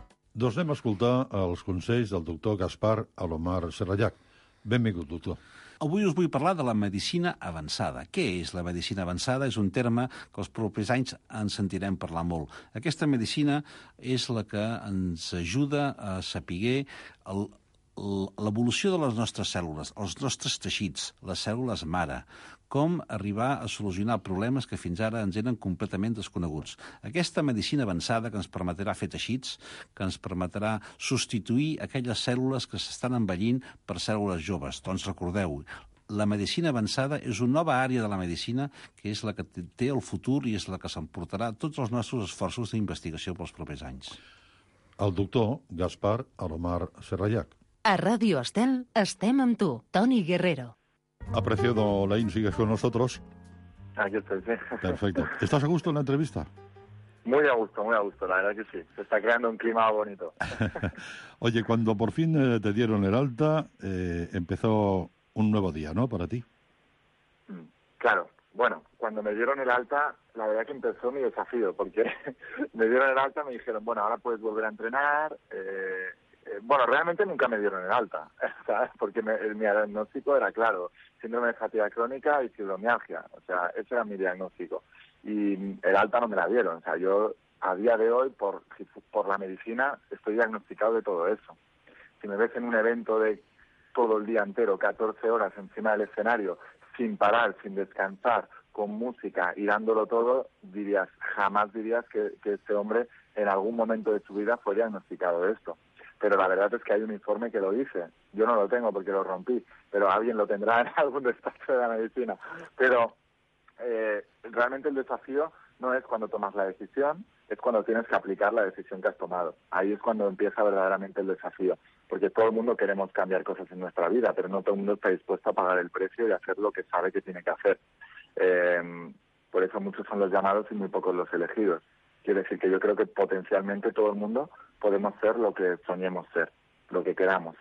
Doncs anem a escoltar els consells del doctor Gaspar Alomar Serrallac. Benvingut, doctor. Avui us vull parlar de la medicina avançada. Què és la medicina avançada? És un terme que els propers anys en sentirem parlar molt. Aquesta medicina és la que ens ajuda a saber el, l'evolució de les nostres cèl·lules, els nostres teixits, les cèl·lules mare, com arribar a solucionar problemes que fins ara ens eren completament desconeguts. Aquesta medicina avançada que ens permetrà fer teixits, que ens permetrà substituir aquelles cèl·lules que s'estan envellint per cèl·lules joves. Doncs recordeu, la medicina avançada és una nova àrea de la medicina que és la que té el futur i és la que s'emportarà tots els nostres esforços d'investigació pels propers anys. El doctor Gaspar Alomar Serrallac. A Ràdio Estel estem amb tu, Toni Guerrero. Apreciado Laín, ¿sigues con nosotros? Aquí estoy, sí. Perfecto. ¿Estás a gusto en la entrevista? Muy a gusto, muy a gusto, la verdad que sí. Se está creando un clima bonito. Oye, cuando por fin eh, te dieron el alta, eh, empezó un nuevo día, ¿no? Para ti. Claro. Bueno, cuando me dieron el alta, la verdad que empezó mi desafío, porque me dieron el alta, me dijeron, bueno, ahora puedes volver a entrenar. Eh, eh, bueno, realmente nunca me dieron el alta, ¿sabes? Porque me, el, mi diagnóstico era claro, síndrome de fatiga crónica y fibromialgia. O sea, ese era mi diagnóstico. Y el alta no me la dieron. O sea, yo a día de hoy, por, por la medicina, estoy diagnosticado de todo eso. Si me ves en un evento de todo el día entero, catorce horas encima del escenario, sin parar, sin descansar, con música y dándolo todo, dirías, jamás dirías que, que este hombre en algún momento de su vida fue diagnosticado de esto. Pero la verdad es que hay un informe que lo dice. Yo no lo tengo porque lo rompí, pero alguien lo tendrá en algún despacho de la medicina. Pero eh, realmente el desafío no es cuando tomas la decisión, es cuando tienes que aplicar la decisión que has tomado. Ahí es cuando empieza verdaderamente el desafío. Porque todo el mundo queremos cambiar cosas en nuestra vida, pero no todo el mundo está dispuesto a pagar el precio y a hacer lo que sabe que tiene que hacer. Eh, por eso muchos son los llamados y muy pocos los elegidos. Quiere decir que yo creo que potencialmente todo el mundo podemos ser lo que soñemos ser, lo que queramos.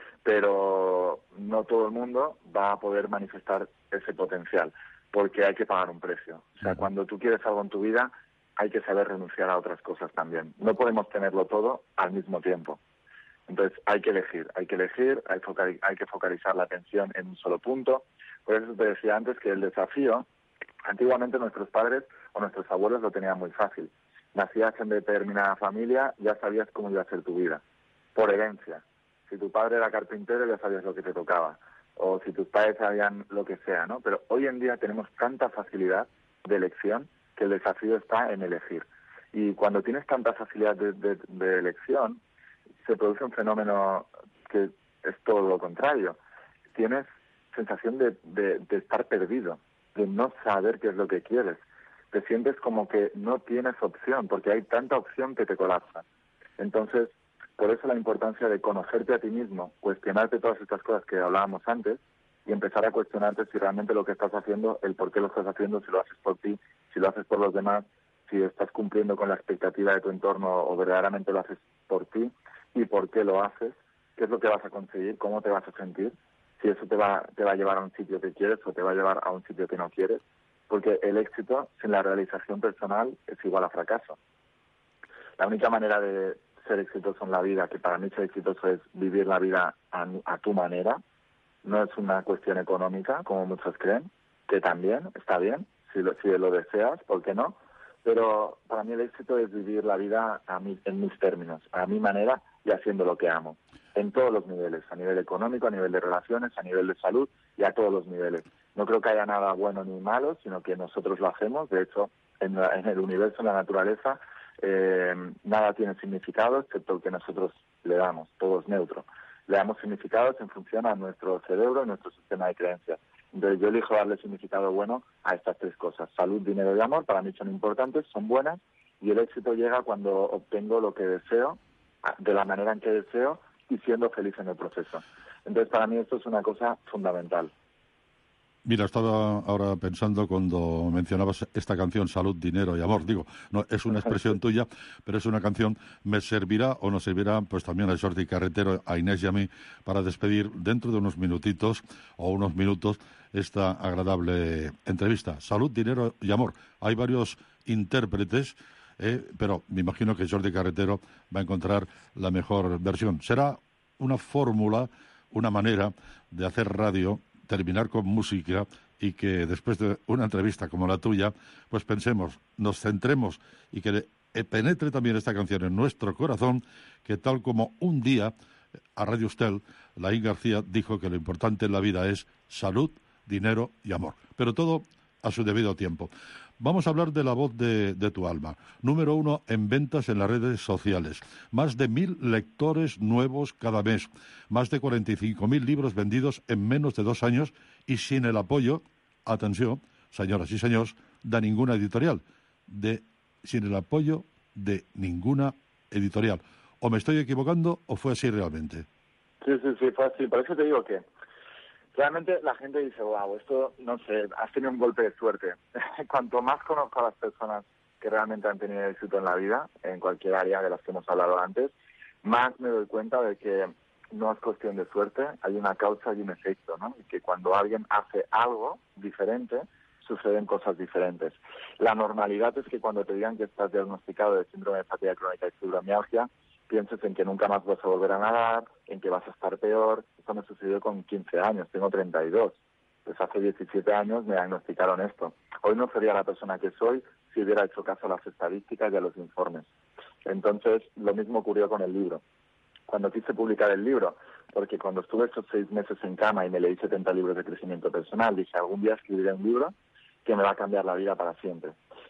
Pero no todo el mundo va a poder manifestar ese potencial, porque hay que pagar un precio. O sea, cuando tú quieres algo en tu vida, hay que saber renunciar a otras cosas también. No podemos tenerlo todo al mismo tiempo. Entonces hay que elegir, hay que elegir, hay, focal, hay que focalizar la atención en un solo punto. Por eso te decía antes que el desafío, antiguamente nuestros padres o nuestros abuelos lo tenían muy fácil. Nacías en determinada familia, ya sabías cómo iba a ser tu vida, por herencia. Si tu padre era carpintero, ya sabías lo que te tocaba. O si tus padres sabían lo que sea, ¿no? Pero hoy en día tenemos tanta facilidad de elección que el desafío está en elegir. Y cuando tienes tanta facilidad de, de, de elección, se produce un fenómeno que es todo lo contrario. Tienes sensación de, de, de estar perdido, de no saber qué es lo que quieres. Te sientes como que no tienes opción, porque hay tanta opción que te colapsa. Entonces, por eso la importancia de conocerte a ti mismo, cuestionarte todas estas cosas que hablábamos antes y empezar a cuestionarte si realmente lo que estás haciendo, el por qué lo estás haciendo, si lo haces por ti, si lo haces por los demás, si estás cumpliendo con la expectativa de tu entorno o verdaderamente lo haces por ti y por qué lo haces, qué es lo que vas a conseguir, cómo te vas a sentir, si eso te va, te va a llevar a un sitio que quieres o te va a llevar a un sitio que no quieres, porque el éxito sin la realización personal es igual a fracaso. La única manera de ser exitoso en la vida, que para mí ser exitoso es vivir la vida a, a tu manera, no es una cuestión económica, como muchos creen, que también está bien, si lo, si lo deseas, ¿por qué no? Pero para mí el éxito es vivir la vida a mi, en mis términos, a mi manera y haciendo lo que amo, en todos los niveles, a nivel económico, a nivel de relaciones, a nivel de salud y a todos los niveles. No creo que haya nada bueno ni malo, sino que nosotros lo hacemos. De hecho, en, la, en el universo, en la naturaleza, eh, nada tiene significado excepto el que nosotros le damos, todo es neutro. Le damos significados en función a nuestro cerebro y nuestro sistema de creencias. Entonces yo elijo darle significado bueno a estas tres cosas. Salud, dinero y amor para mí son importantes, son buenas, y el éxito llega cuando obtengo lo que deseo, de la manera en que deseo y siendo feliz en el proceso. Entonces para mí esto es una cosa fundamental. Mira, estaba ahora pensando cuando mencionabas esta canción, Salud, Dinero y Amor. Digo, no es una expresión tuya, pero es una canción, me servirá o no servirá, pues también a Jordi Carretero, a Inés y a mí, para despedir dentro de unos minutitos o unos minutos esta agradable entrevista. Salud, Dinero y Amor. Hay varios intérpretes, eh, pero me imagino que Jordi Carretero va a encontrar la mejor versión. Será una fórmula, una manera de hacer radio terminar con música y que después de una entrevista como la tuya, pues pensemos, nos centremos y que penetre también esta canción en nuestro corazón, que tal como un día a Radio Estel, Laín García dijo que lo importante en la vida es salud, dinero y amor. Pero todo a su debido tiempo. Vamos a hablar de la voz de, de tu alma. Número uno en ventas en las redes sociales. Más de mil lectores nuevos cada mes. Más de cuarenta y cinco mil libros vendidos en menos de dos años y sin el apoyo, atención, señoras y señores, de ninguna editorial. De, sin el apoyo de ninguna editorial. ¿O me estoy equivocando o fue así realmente? Sí, sí, sí, fue así. Por eso te digo que realmente la gente dice, wow, esto, no sé, has tenido un golpe de suerte. Cuanto más conozco a las personas que realmente han tenido éxito en la vida, en cualquier área de las que hemos hablado antes, más me doy cuenta de que no es cuestión de suerte, hay una causa y un efecto, ¿no? Y que cuando alguien hace algo diferente, suceden cosas diferentes. La normalidad es que cuando te digan que estás diagnosticado de síndrome de fatiga crónica y fibromialgia, pienses en que nunca más vas a volver a nadar, en que vas a estar peor. Esto me sucedió con quince años, tengo treinta y dos. Pues hace diecisiete años me diagnosticaron esto. Hoy no sería la persona que soy si hubiera hecho caso a las estadísticas y a los informes. Entonces, lo mismo ocurrió con el libro. Cuando quise publicar el libro, porque cuando estuve estos seis meses en cama y me leí setenta libros de crecimiento personal, dije, algún día escribiré un libro que me va a cambiar la vida para siempre.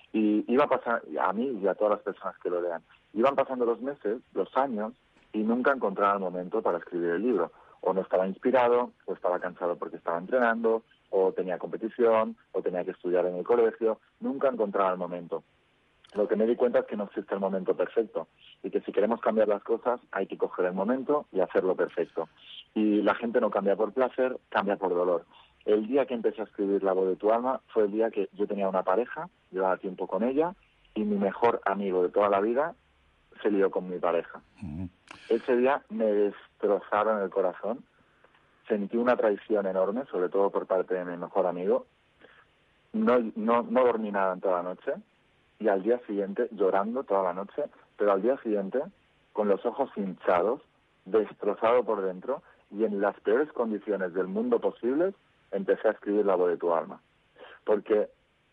Y iba a pasar, a mí y a todas las personas que lo lean, iban pasando los meses, los años, y nunca encontraba el momento para escribir el libro. O no estaba inspirado, o estaba cansado porque estaba entrenando, o tenía competición, o tenía que estudiar en el colegio. Nunca encontraba el momento. Lo que me di cuenta es que no existe el momento perfecto, y que si queremos cambiar las cosas hay que coger el momento y hacerlo perfecto. Y la gente no cambia por placer, cambia por dolor. El día que empecé a escribir La voz de tu alma fue el día que yo tenía una pareja, llevaba tiempo con ella, y mi mejor amigo de toda la vida se lió con mi pareja. Uh-huh. Ese día me destrozaron el corazón, sentí una traición enorme, sobre todo por parte de mi mejor amigo, no, no, no dormí nada en toda la noche, y al día siguiente, llorando toda la noche, pero al día siguiente, con los ojos hinchados, destrozado por dentro, y en las peores condiciones del mundo posibles, empecé a escribir La voz de tu alma. Porque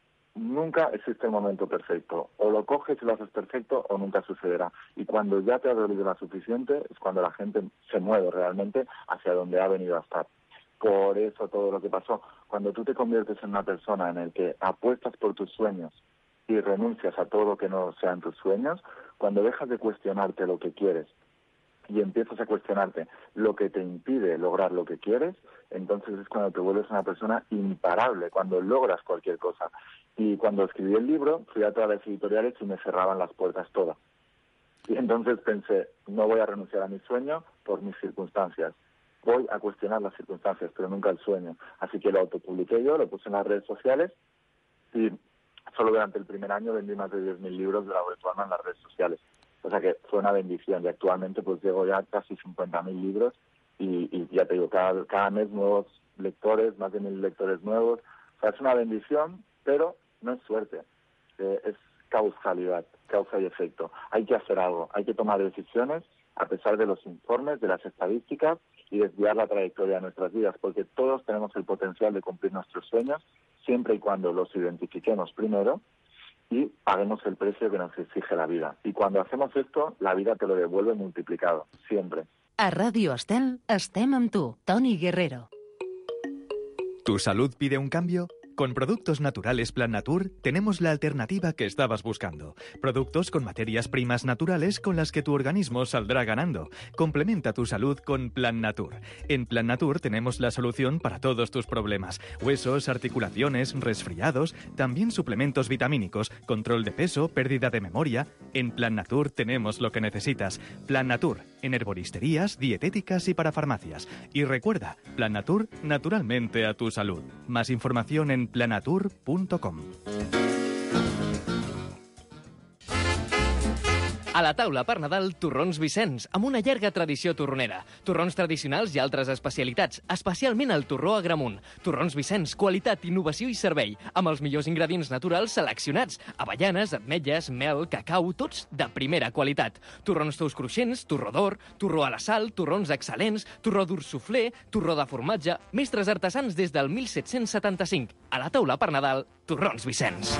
nunca existe el momento perfecto. O lo coges y lo haces perfecto o nunca sucederá. Y cuando ya te ha dolido lo suficiente es cuando la gente se mueve realmente hacia donde ha venido a estar. Por eso todo lo que pasó. Cuando tú te conviertes en una persona en el que apuestas por tus sueños y renuncias a todo lo que no sean tus sueños, cuando dejas de cuestionarte lo que quieres y empiezas a cuestionarte lo que te impide lograr lo que quieres, entonces es cuando te vuelves una persona imparable, cuando logras cualquier cosa. Y cuando escribí el libro, fui a todas las editoriales y me cerraban las puertas todas. Y entonces pensé, no voy a renunciar a mi sueño por mis circunstancias. Voy a cuestionar las circunstancias, pero nunca el sueño. Así que lo autopubliqué yo, lo puse en las redes sociales y solo durante el primer año vendí más de diez mil libros de La voz de tu alma en las redes sociales. O sea que fue una bendición y actualmente pues llego ya a casi cincuenta mil libros y, y ya te digo, cada, cada mes nuevos lectores, más de mil lectores nuevos. O sea, es una bendición, pero no es suerte, eh, es causalidad, causa y efecto. Hay que hacer algo, hay que tomar decisiones a pesar de los informes, de las estadísticas y desviar la trayectoria de nuestras vidas, porque todos tenemos el potencial de cumplir nuestros sueños siempre y cuando los identifiquemos primero y paguemos el precio que nos exige la vida. Y cuando hacemos esto, la vida te lo devuelve multiplicado, siempre. A Ràdio Estel estem amb tu, Toni Guerrero. ¿Tu salud pide un cambio? Con Productos Naturales Plan Natur tenemos la alternativa que estabas buscando. Productos con materias primas naturales con las que tu organismo saldrá ganando. Complementa tu salud con Plan Natur. En Plan Natur tenemos la solución para todos tus problemas. Huesos, articulaciones, resfriados, también suplementos vitamínicos, control de peso, pérdida de memoria. En Plan Natur tenemos lo que necesitas. Plan Natur, en herboristerías, dietéticas y para farmacias. Y recuerda, Plan Natur, naturalmente a tu salud. Más información en planatur punto com. A la taula per Nadal, Torrons Vicenç, amb una llarga tradició torronera. Torrons tradicionals i altres especialitats, especialment el torró Agramunt. Torrons Vicenç, qualitat, innovació i servei, amb els millors ingredients naturals seleccionats. Avellanes, ametlles, mel, cacau, tots de primera qualitat. Torrons tous cruixents, torró d'or, torró a la sal, torrons excel·lents, torró dur suflé, torró de formatge, mestres artesans des del mil set-cents setanta-cinc. A la taula per Nadal, Torrons Vicenç.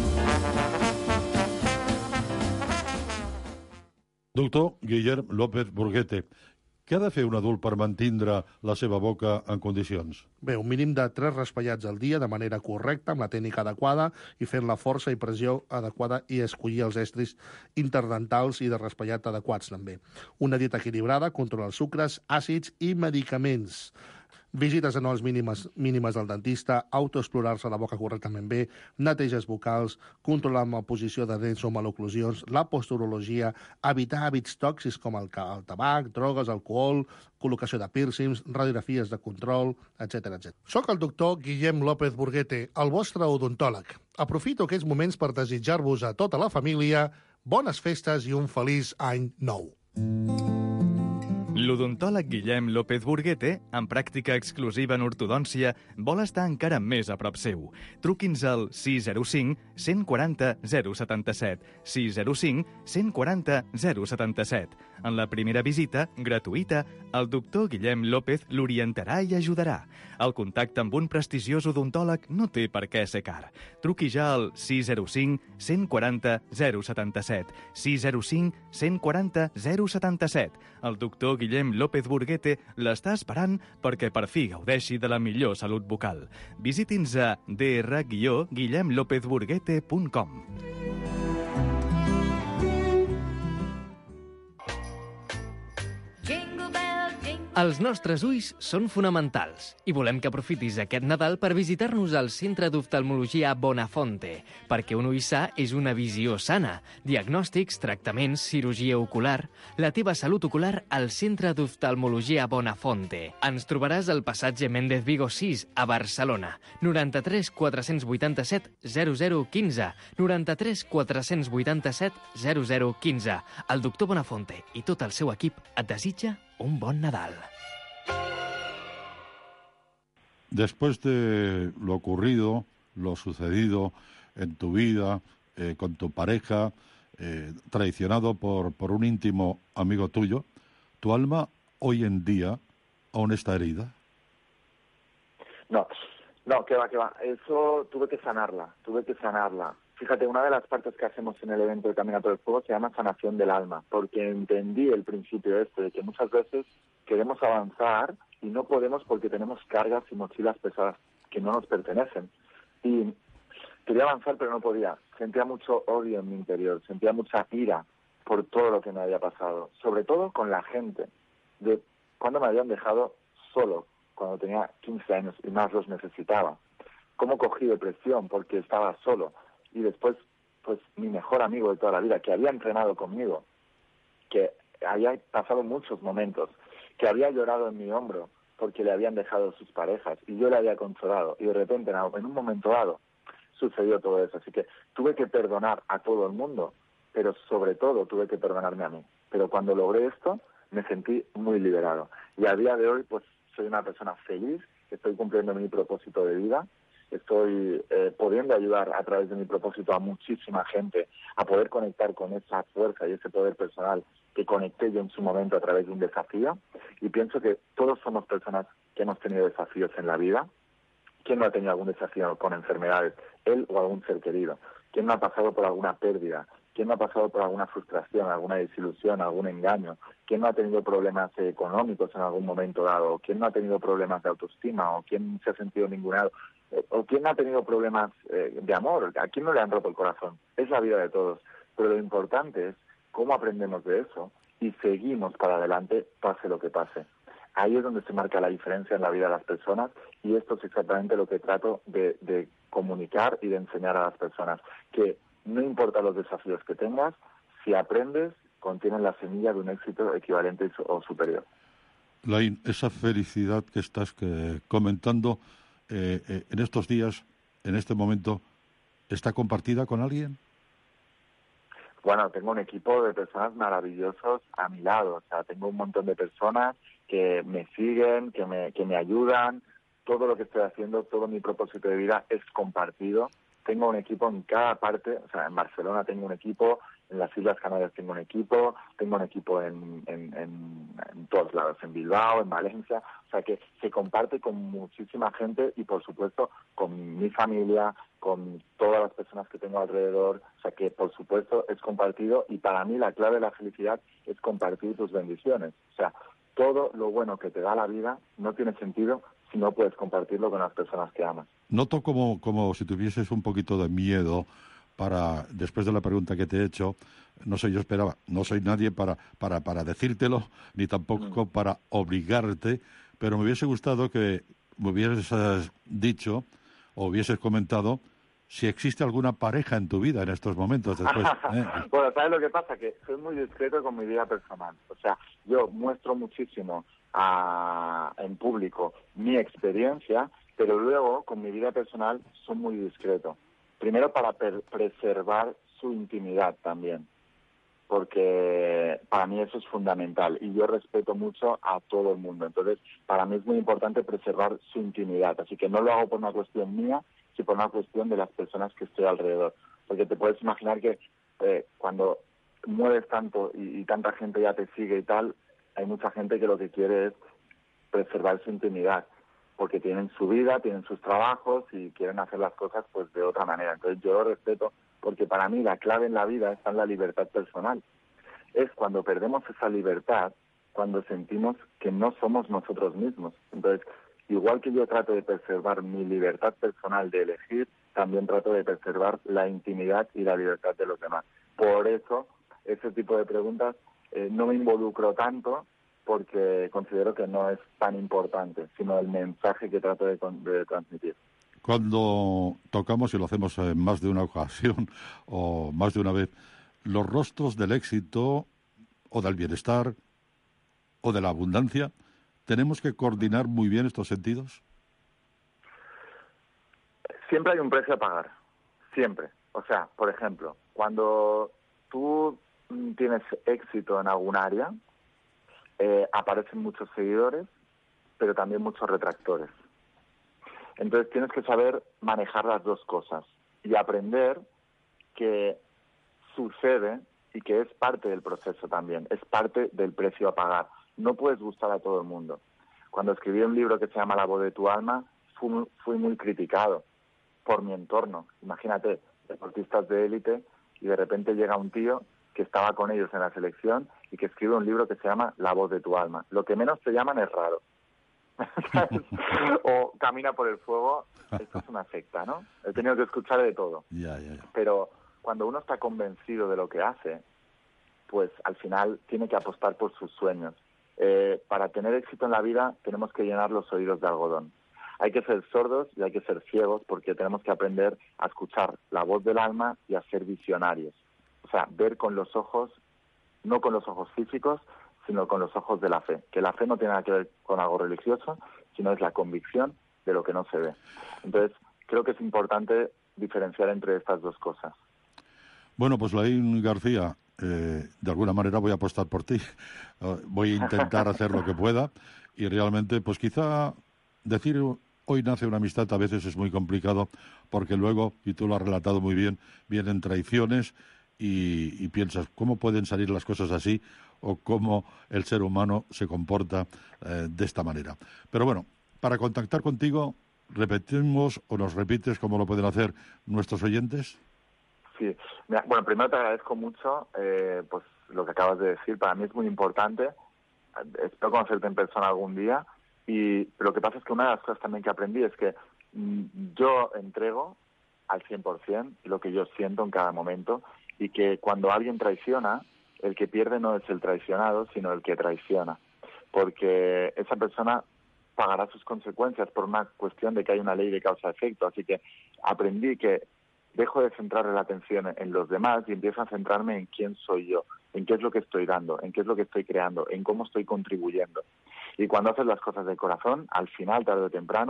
Doctor Guillem López Burguete, què ha de fer un adult per mantindre la seva boca en condicions? Bé, un mínim de tres raspallats al dia de manera correcta, amb la tècnica adequada i fent la força i pressió adequada i escollir els estris interdentals i de raspallat adequats també. Una dieta equilibrada, controlar els sucres, àcids i medicaments. Visites anuals mínimes, mínimes al dentista, autoexplorar-se la boca correctament bé, neteges vocals, controlar amb la posició de dents o maloclusions, la posturologia, evitar hàbits tòxics com el, el tabac, drogues, alcohol, col·locació de pírcings, radiografies de control, etcètera etcètera. Soc el doctor Guillem López Burguete, el vostre odontòleg. Aprofito aquests moments per desitjar-vos a tota la família bones festes i un feliç any nou. L'odontòleg Guillem López Burguete, amb pràctica exclusiva en ortodòncia, vol estar encara més a prop seu. Truqui'ns al sis zero cinc, cent quaranta, zero setanta-set, sis zero cinc, cent quaranta, zero setanta-set. En la primera visita, gratuïta, el doctor Guillem López l'orientarà i ajudarà. El contacte amb un prestigiós odontòleg no té per què ser car. Truqui ja al sis zero cinc, cent quaranta, zero setanta-set, sis zero cinc, cent quaranta, zero setanta-set. El doctor Guillem López Burguete l'està esperant perquè per fi gaudeixi de la millor salut bucal. Visiti'ns a d r guillem lópez burguete punt com. Els nostres ulls són fonamentals i volem que aprofitis aquest Nadal per visitar-nos al Centre d'Oftalmologia Bonafonte, perquè un ull sa és una visió sana. Diagnòstics, tractaments, cirurgia ocular... La teva salut ocular al Centre d'Oftalmologia Bonafonte. Ens trobaràs al passatge Méndez Vigo sis, a Barcelona. noranta-tres quatre-cents vuitanta-set zero zero quinze. noranta-tres quatre-cents vuitanta-set zero zero quinze. El doctor Bonafonte i tot el seu equip et desitja un bon Nadal. Después de lo ocurrido, lo sucedido en tu vida, eh, con tu pareja, eh, traicionado por, por un íntimo amigo tuyo, ¿tu alma hoy en día aún está herida? No, no, que va, que va. Eso tuve que sanarla, tuve que sanarla. Fíjate, una de las partes que hacemos en el evento de Camina por el Fuego se llama sanación del alma, porque entendí el principio este, de que muchas veces queremos avanzar y no podemos porque tenemos cargas y mochilas pesadas que no nos pertenecen. Y quería avanzar pero no podía. Sentía mucho odio en mi interior, sentía mucha ira por todo lo que me había pasado, sobre todo con la gente, de cuando me habían dejado solo, cuando tenía quince años y más los necesitaba. Cómo cogí depresión porque estaba solo. Y después, pues, mi mejor amigo de toda la vida, que había entrenado conmigo, que había pasado muchos momentos, que había llorado en mi hombro porque le habían dejado sus parejas y yo le había consolado. Y de repente, en un momento dado, sucedió todo eso. Así que tuve que perdonar a todo el mundo, pero sobre todo tuve que perdonarme a mí. Pero cuando logré esto, me sentí muy liberado. Y a día de hoy, pues, soy una persona feliz, estoy cumpliendo mi propósito de vida. Estoy eh, pudiendo ayudar a través de mi propósito a muchísima gente a poder conectar con esa fuerza y ese poder personal que conecté yo en su momento a través de un desafío. Y pienso que todos somos personas que hemos tenido desafíos en la vida. ¿Quién no ha tenido algún desafío con enfermedades? Él o algún ser querido. ¿Quién no ha pasado por alguna pérdida? ¿Quién no ha pasado por alguna frustración, alguna desilusión, algún engaño? ¿Quién no ha tenido problemas económicos en algún momento dado? ¿Quién no ha tenido problemas de autoestima? ¿O quién se ha sentido ninguneado? ¿O quién no ha tenido problemas eh, de amor? ¿A quién no le han roto el corazón? Es la vida de todos. Pero lo importante es cómo aprendemos de eso y seguimos para adelante, pase lo que pase. Ahí es donde se marca la diferencia en la vida de las personas y esto es exactamente lo que trato de, de comunicar y de enseñar a las personas. Que no importa los desafíos que tengas, si aprendes, contienen la semilla de un éxito equivalente o superior. Laín, esa felicidad que estás que, comentando eh, eh, en estos días, en este momento, ¿está compartida con alguien? Bueno, tengo un equipo de personas maravillosos a mi lado. O sea, tengo un montón de personas que me siguen, que me, que me ayudan. Todo lo que estoy haciendo, todo mi propósito de vida es compartido. Tengo un equipo en cada parte. O sea, en Barcelona tengo un equipo, en las Islas Canarias tengo un equipo, tengo un equipo en, en, en, en todos lados, en Bilbao, en Valencia. O sea, que se comparte con muchísima gente y, por supuesto, con mi familia, con todas las personas que tengo alrededor. O sea, que, por supuesto, es compartido. Y para mí la clave de la felicidad es compartir tus bendiciones. O sea, todo lo bueno que te da la vida no tiene sentido si no puedes compartirlo con las personas que amas. Noto como, como si tuvieses un poquito de miedo para, después de la pregunta que te he hecho, no sé, yo esperaba, no soy nadie para, para, para decírtelo, ni tampoco mm. para obligarte, pero me hubiese gustado que me hubieses dicho o hubieses comentado si existe alguna pareja en tu vida en estos momentos después. ¿eh? Bueno, ¿sabes lo que pasa? Que soy muy discreto con mi vida personal. O sea, yo muestro muchísimo a, en público mi experiencia, pero luego con mi vida personal soy muy discreto. Primero para per- preservar su intimidad también, porque para mí eso es fundamental y yo respeto mucho a todo el mundo. Entonces, para mí es muy importante preservar su intimidad. Así que no lo hago por una cuestión mía, sino por una cuestión de las personas que estoy alrededor. Porque te puedes imaginar que eh, cuando mueves tanto y, y tanta gente ya te sigue y tal, hay mucha gente que lo que quiere es preservar su intimidad, porque tienen su vida, tienen sus trabajos y quieren hacer las cosas pues de otra manera. Entonces yo lo respeto, porque para mí la clave en la vida está en la libertad personal. Es cuando perdemos esa libertad, cuando sentimos que no somos nosotros mismos. Entonces, igual que yo trato de preservar mi libertad personal de elegir, también trato de preservar la intimidad y la libertad de los demás. Por eso, ese tipo de preguntas eh, no me involucro tanto, porque considero que no es tan importante, sino el mensaje que trato de, de transmitir. Cuando tocamos, y lo hacemos en más de una ocasión o más de una vez, los rostros del éxito o del bienestar o de la abundancia, ¿tenemos que coordinar muy bien estos sentidos? Siempre hay un precio a pagar, siempre. O sea, por ejemplo, cuando tú tienes éxito en algún área, eh, aparecen muchos seguidores, pero también muchos retractores. Entonces tienes que saber manejar las dos cosas y aprender que sucede y que es parte del proceso también, es parte del precio a pagar. No puedes gustar a todo el mundo. Cuando escribí un libro que se llama La voz de tu alma, fui, fui muy criticado por mi entorno. Imagínate, deportistas de élite, y de repente llega un tío que estaba con ellos en la selección y que escribe un libro que se llama La voz de tu alma. Lo que menos te llaman es raro. O Camina por el fuego, esto es una secta, ¿no? He tenido que escuchar de todo. Ya, ya, ya. Pero cuando uno está convencido de lo que hace, pues al final tiene que apostar por sus sueños. Eh, para tener éxito en la vida tenemos que llenar los oídos de algodón. Hay que ser sordos y hay que ser ciegos, porque tenemos que aprender a escuchar la voz del alma y a ser visionarios. O sea, ver con los ojos, no con los ojos físicos, sino con los ojos de la fe. Que la fe no tiene nada que ver con algo religioso, sino es la convicción de lo que no se ve. Entonces, creo que es importante diferenciar entre estas dos cosas. Bueno, pues Laín García, eh, de alguna manera voy a apostar por ti. Uh, voy a intentar hacer lo que pueda y realmente, pues quizá decir hoy nace una amistad a veces es muy complicado, porque luego, y tú lo has relatado muy bien, vienen traiciones y, y piensas cómo pueden salir las cosas así o cómo el ser humano se comporta eh, de esta manera. Pero bueno, para contactar contigo, ¿repetimos o nos repites cómo lo pueden hacer nuestros oyentes? Sí, mira, bueno, primero te agradezco mucho eh, pues lo que acabas de decir. Para mí es muy importante. Espero conocerte en persona algún día. Y lo que pasa es que una de las cosas también que aprendí es que mmm, yo entrego al cien por ciento lo que yo siento en cada momento, y que cuando alguien traiciona, el que pierde no es el traicionado, sino el que traiciona. Porque esa persona pagará sus consecuencias por una cuestión de que hay una ley de causa-efecto. Así que aprendí que dejo de centrar la atención en los demás y empiezo a centrarme en quién soy yo, en qué es lo que estoy dando, en qué es lo que estoy creando, en cómo estoy contribuyendo. Y cuando haces las cosas de corazón, al final, tarde o temprano,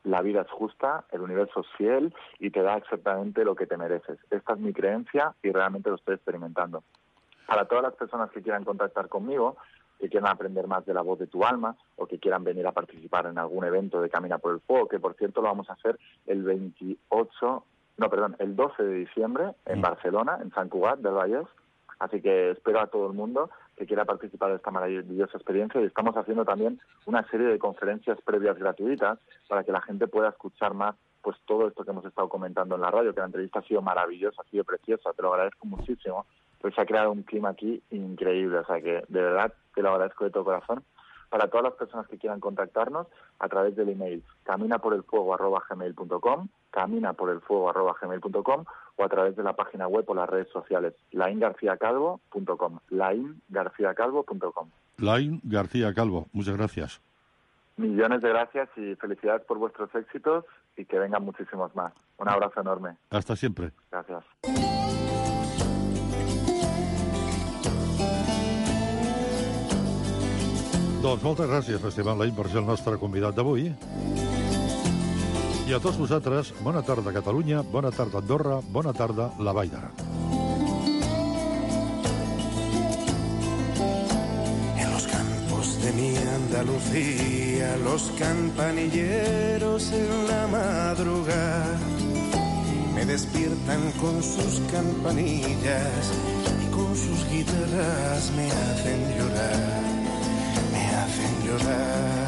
la vida es justa, el universo es fiel y te da exactamente lo que te mereces. Esta es mi creencia y realmente lo estoy experimentando. Para todas las personas que quieran contactar conmigo, que quieran aprender más de la voz de tu alma o que quieran venir a participar en algún evento de Camina por el Fuego, que por cierto lo vamos a hacer el veintiocho, no, perdón, el doce de diciembre en mm. Barcelona, en Sant Cugat del Vallès. Así que espero a todo el mundo que quiera participar de esta maravillosa experiencia, y estamos haciendo también una serie de conferencias previas gratuitas para que la gente pueda escuchar más pues todo esto que hemos estado comentando en la radio, que la entrevista ha sido maravillosa, ha sido preciosa, te lo agradezco muchísimo, pues se ha creado un clima aquí increíble, o sea que de verdad te lo agradezco de todo corazón. Para todas las personas que quieran contactarnos, a través del email caminaporelfuego arroba gmail punto com, caminaporelfuego arroba gmail punto com, o a través de la página web o las redes sociales lain garcía calvo punto com, lain garcía calvo punto com. Lain García Calvo, muchas gracias. Millones de gracias y felicidades por vuestros éxitos y que vengan muchísimos más. Un abrazo enorme. Hasta siempre. Gracias. Doncs moltes gràcies, Esteban Lain, per ser el nostre convidat d'avui. I a tots vosaltres, bona tarda Catalunya, bona tarda Andorra, bona tarda la Vall d'Aran. En los campos de mi Andalucía, los campanilleros en la madrugada me despiertan con sus campanillas y con sus guitarras me hacen llorar. Me hacen llorar.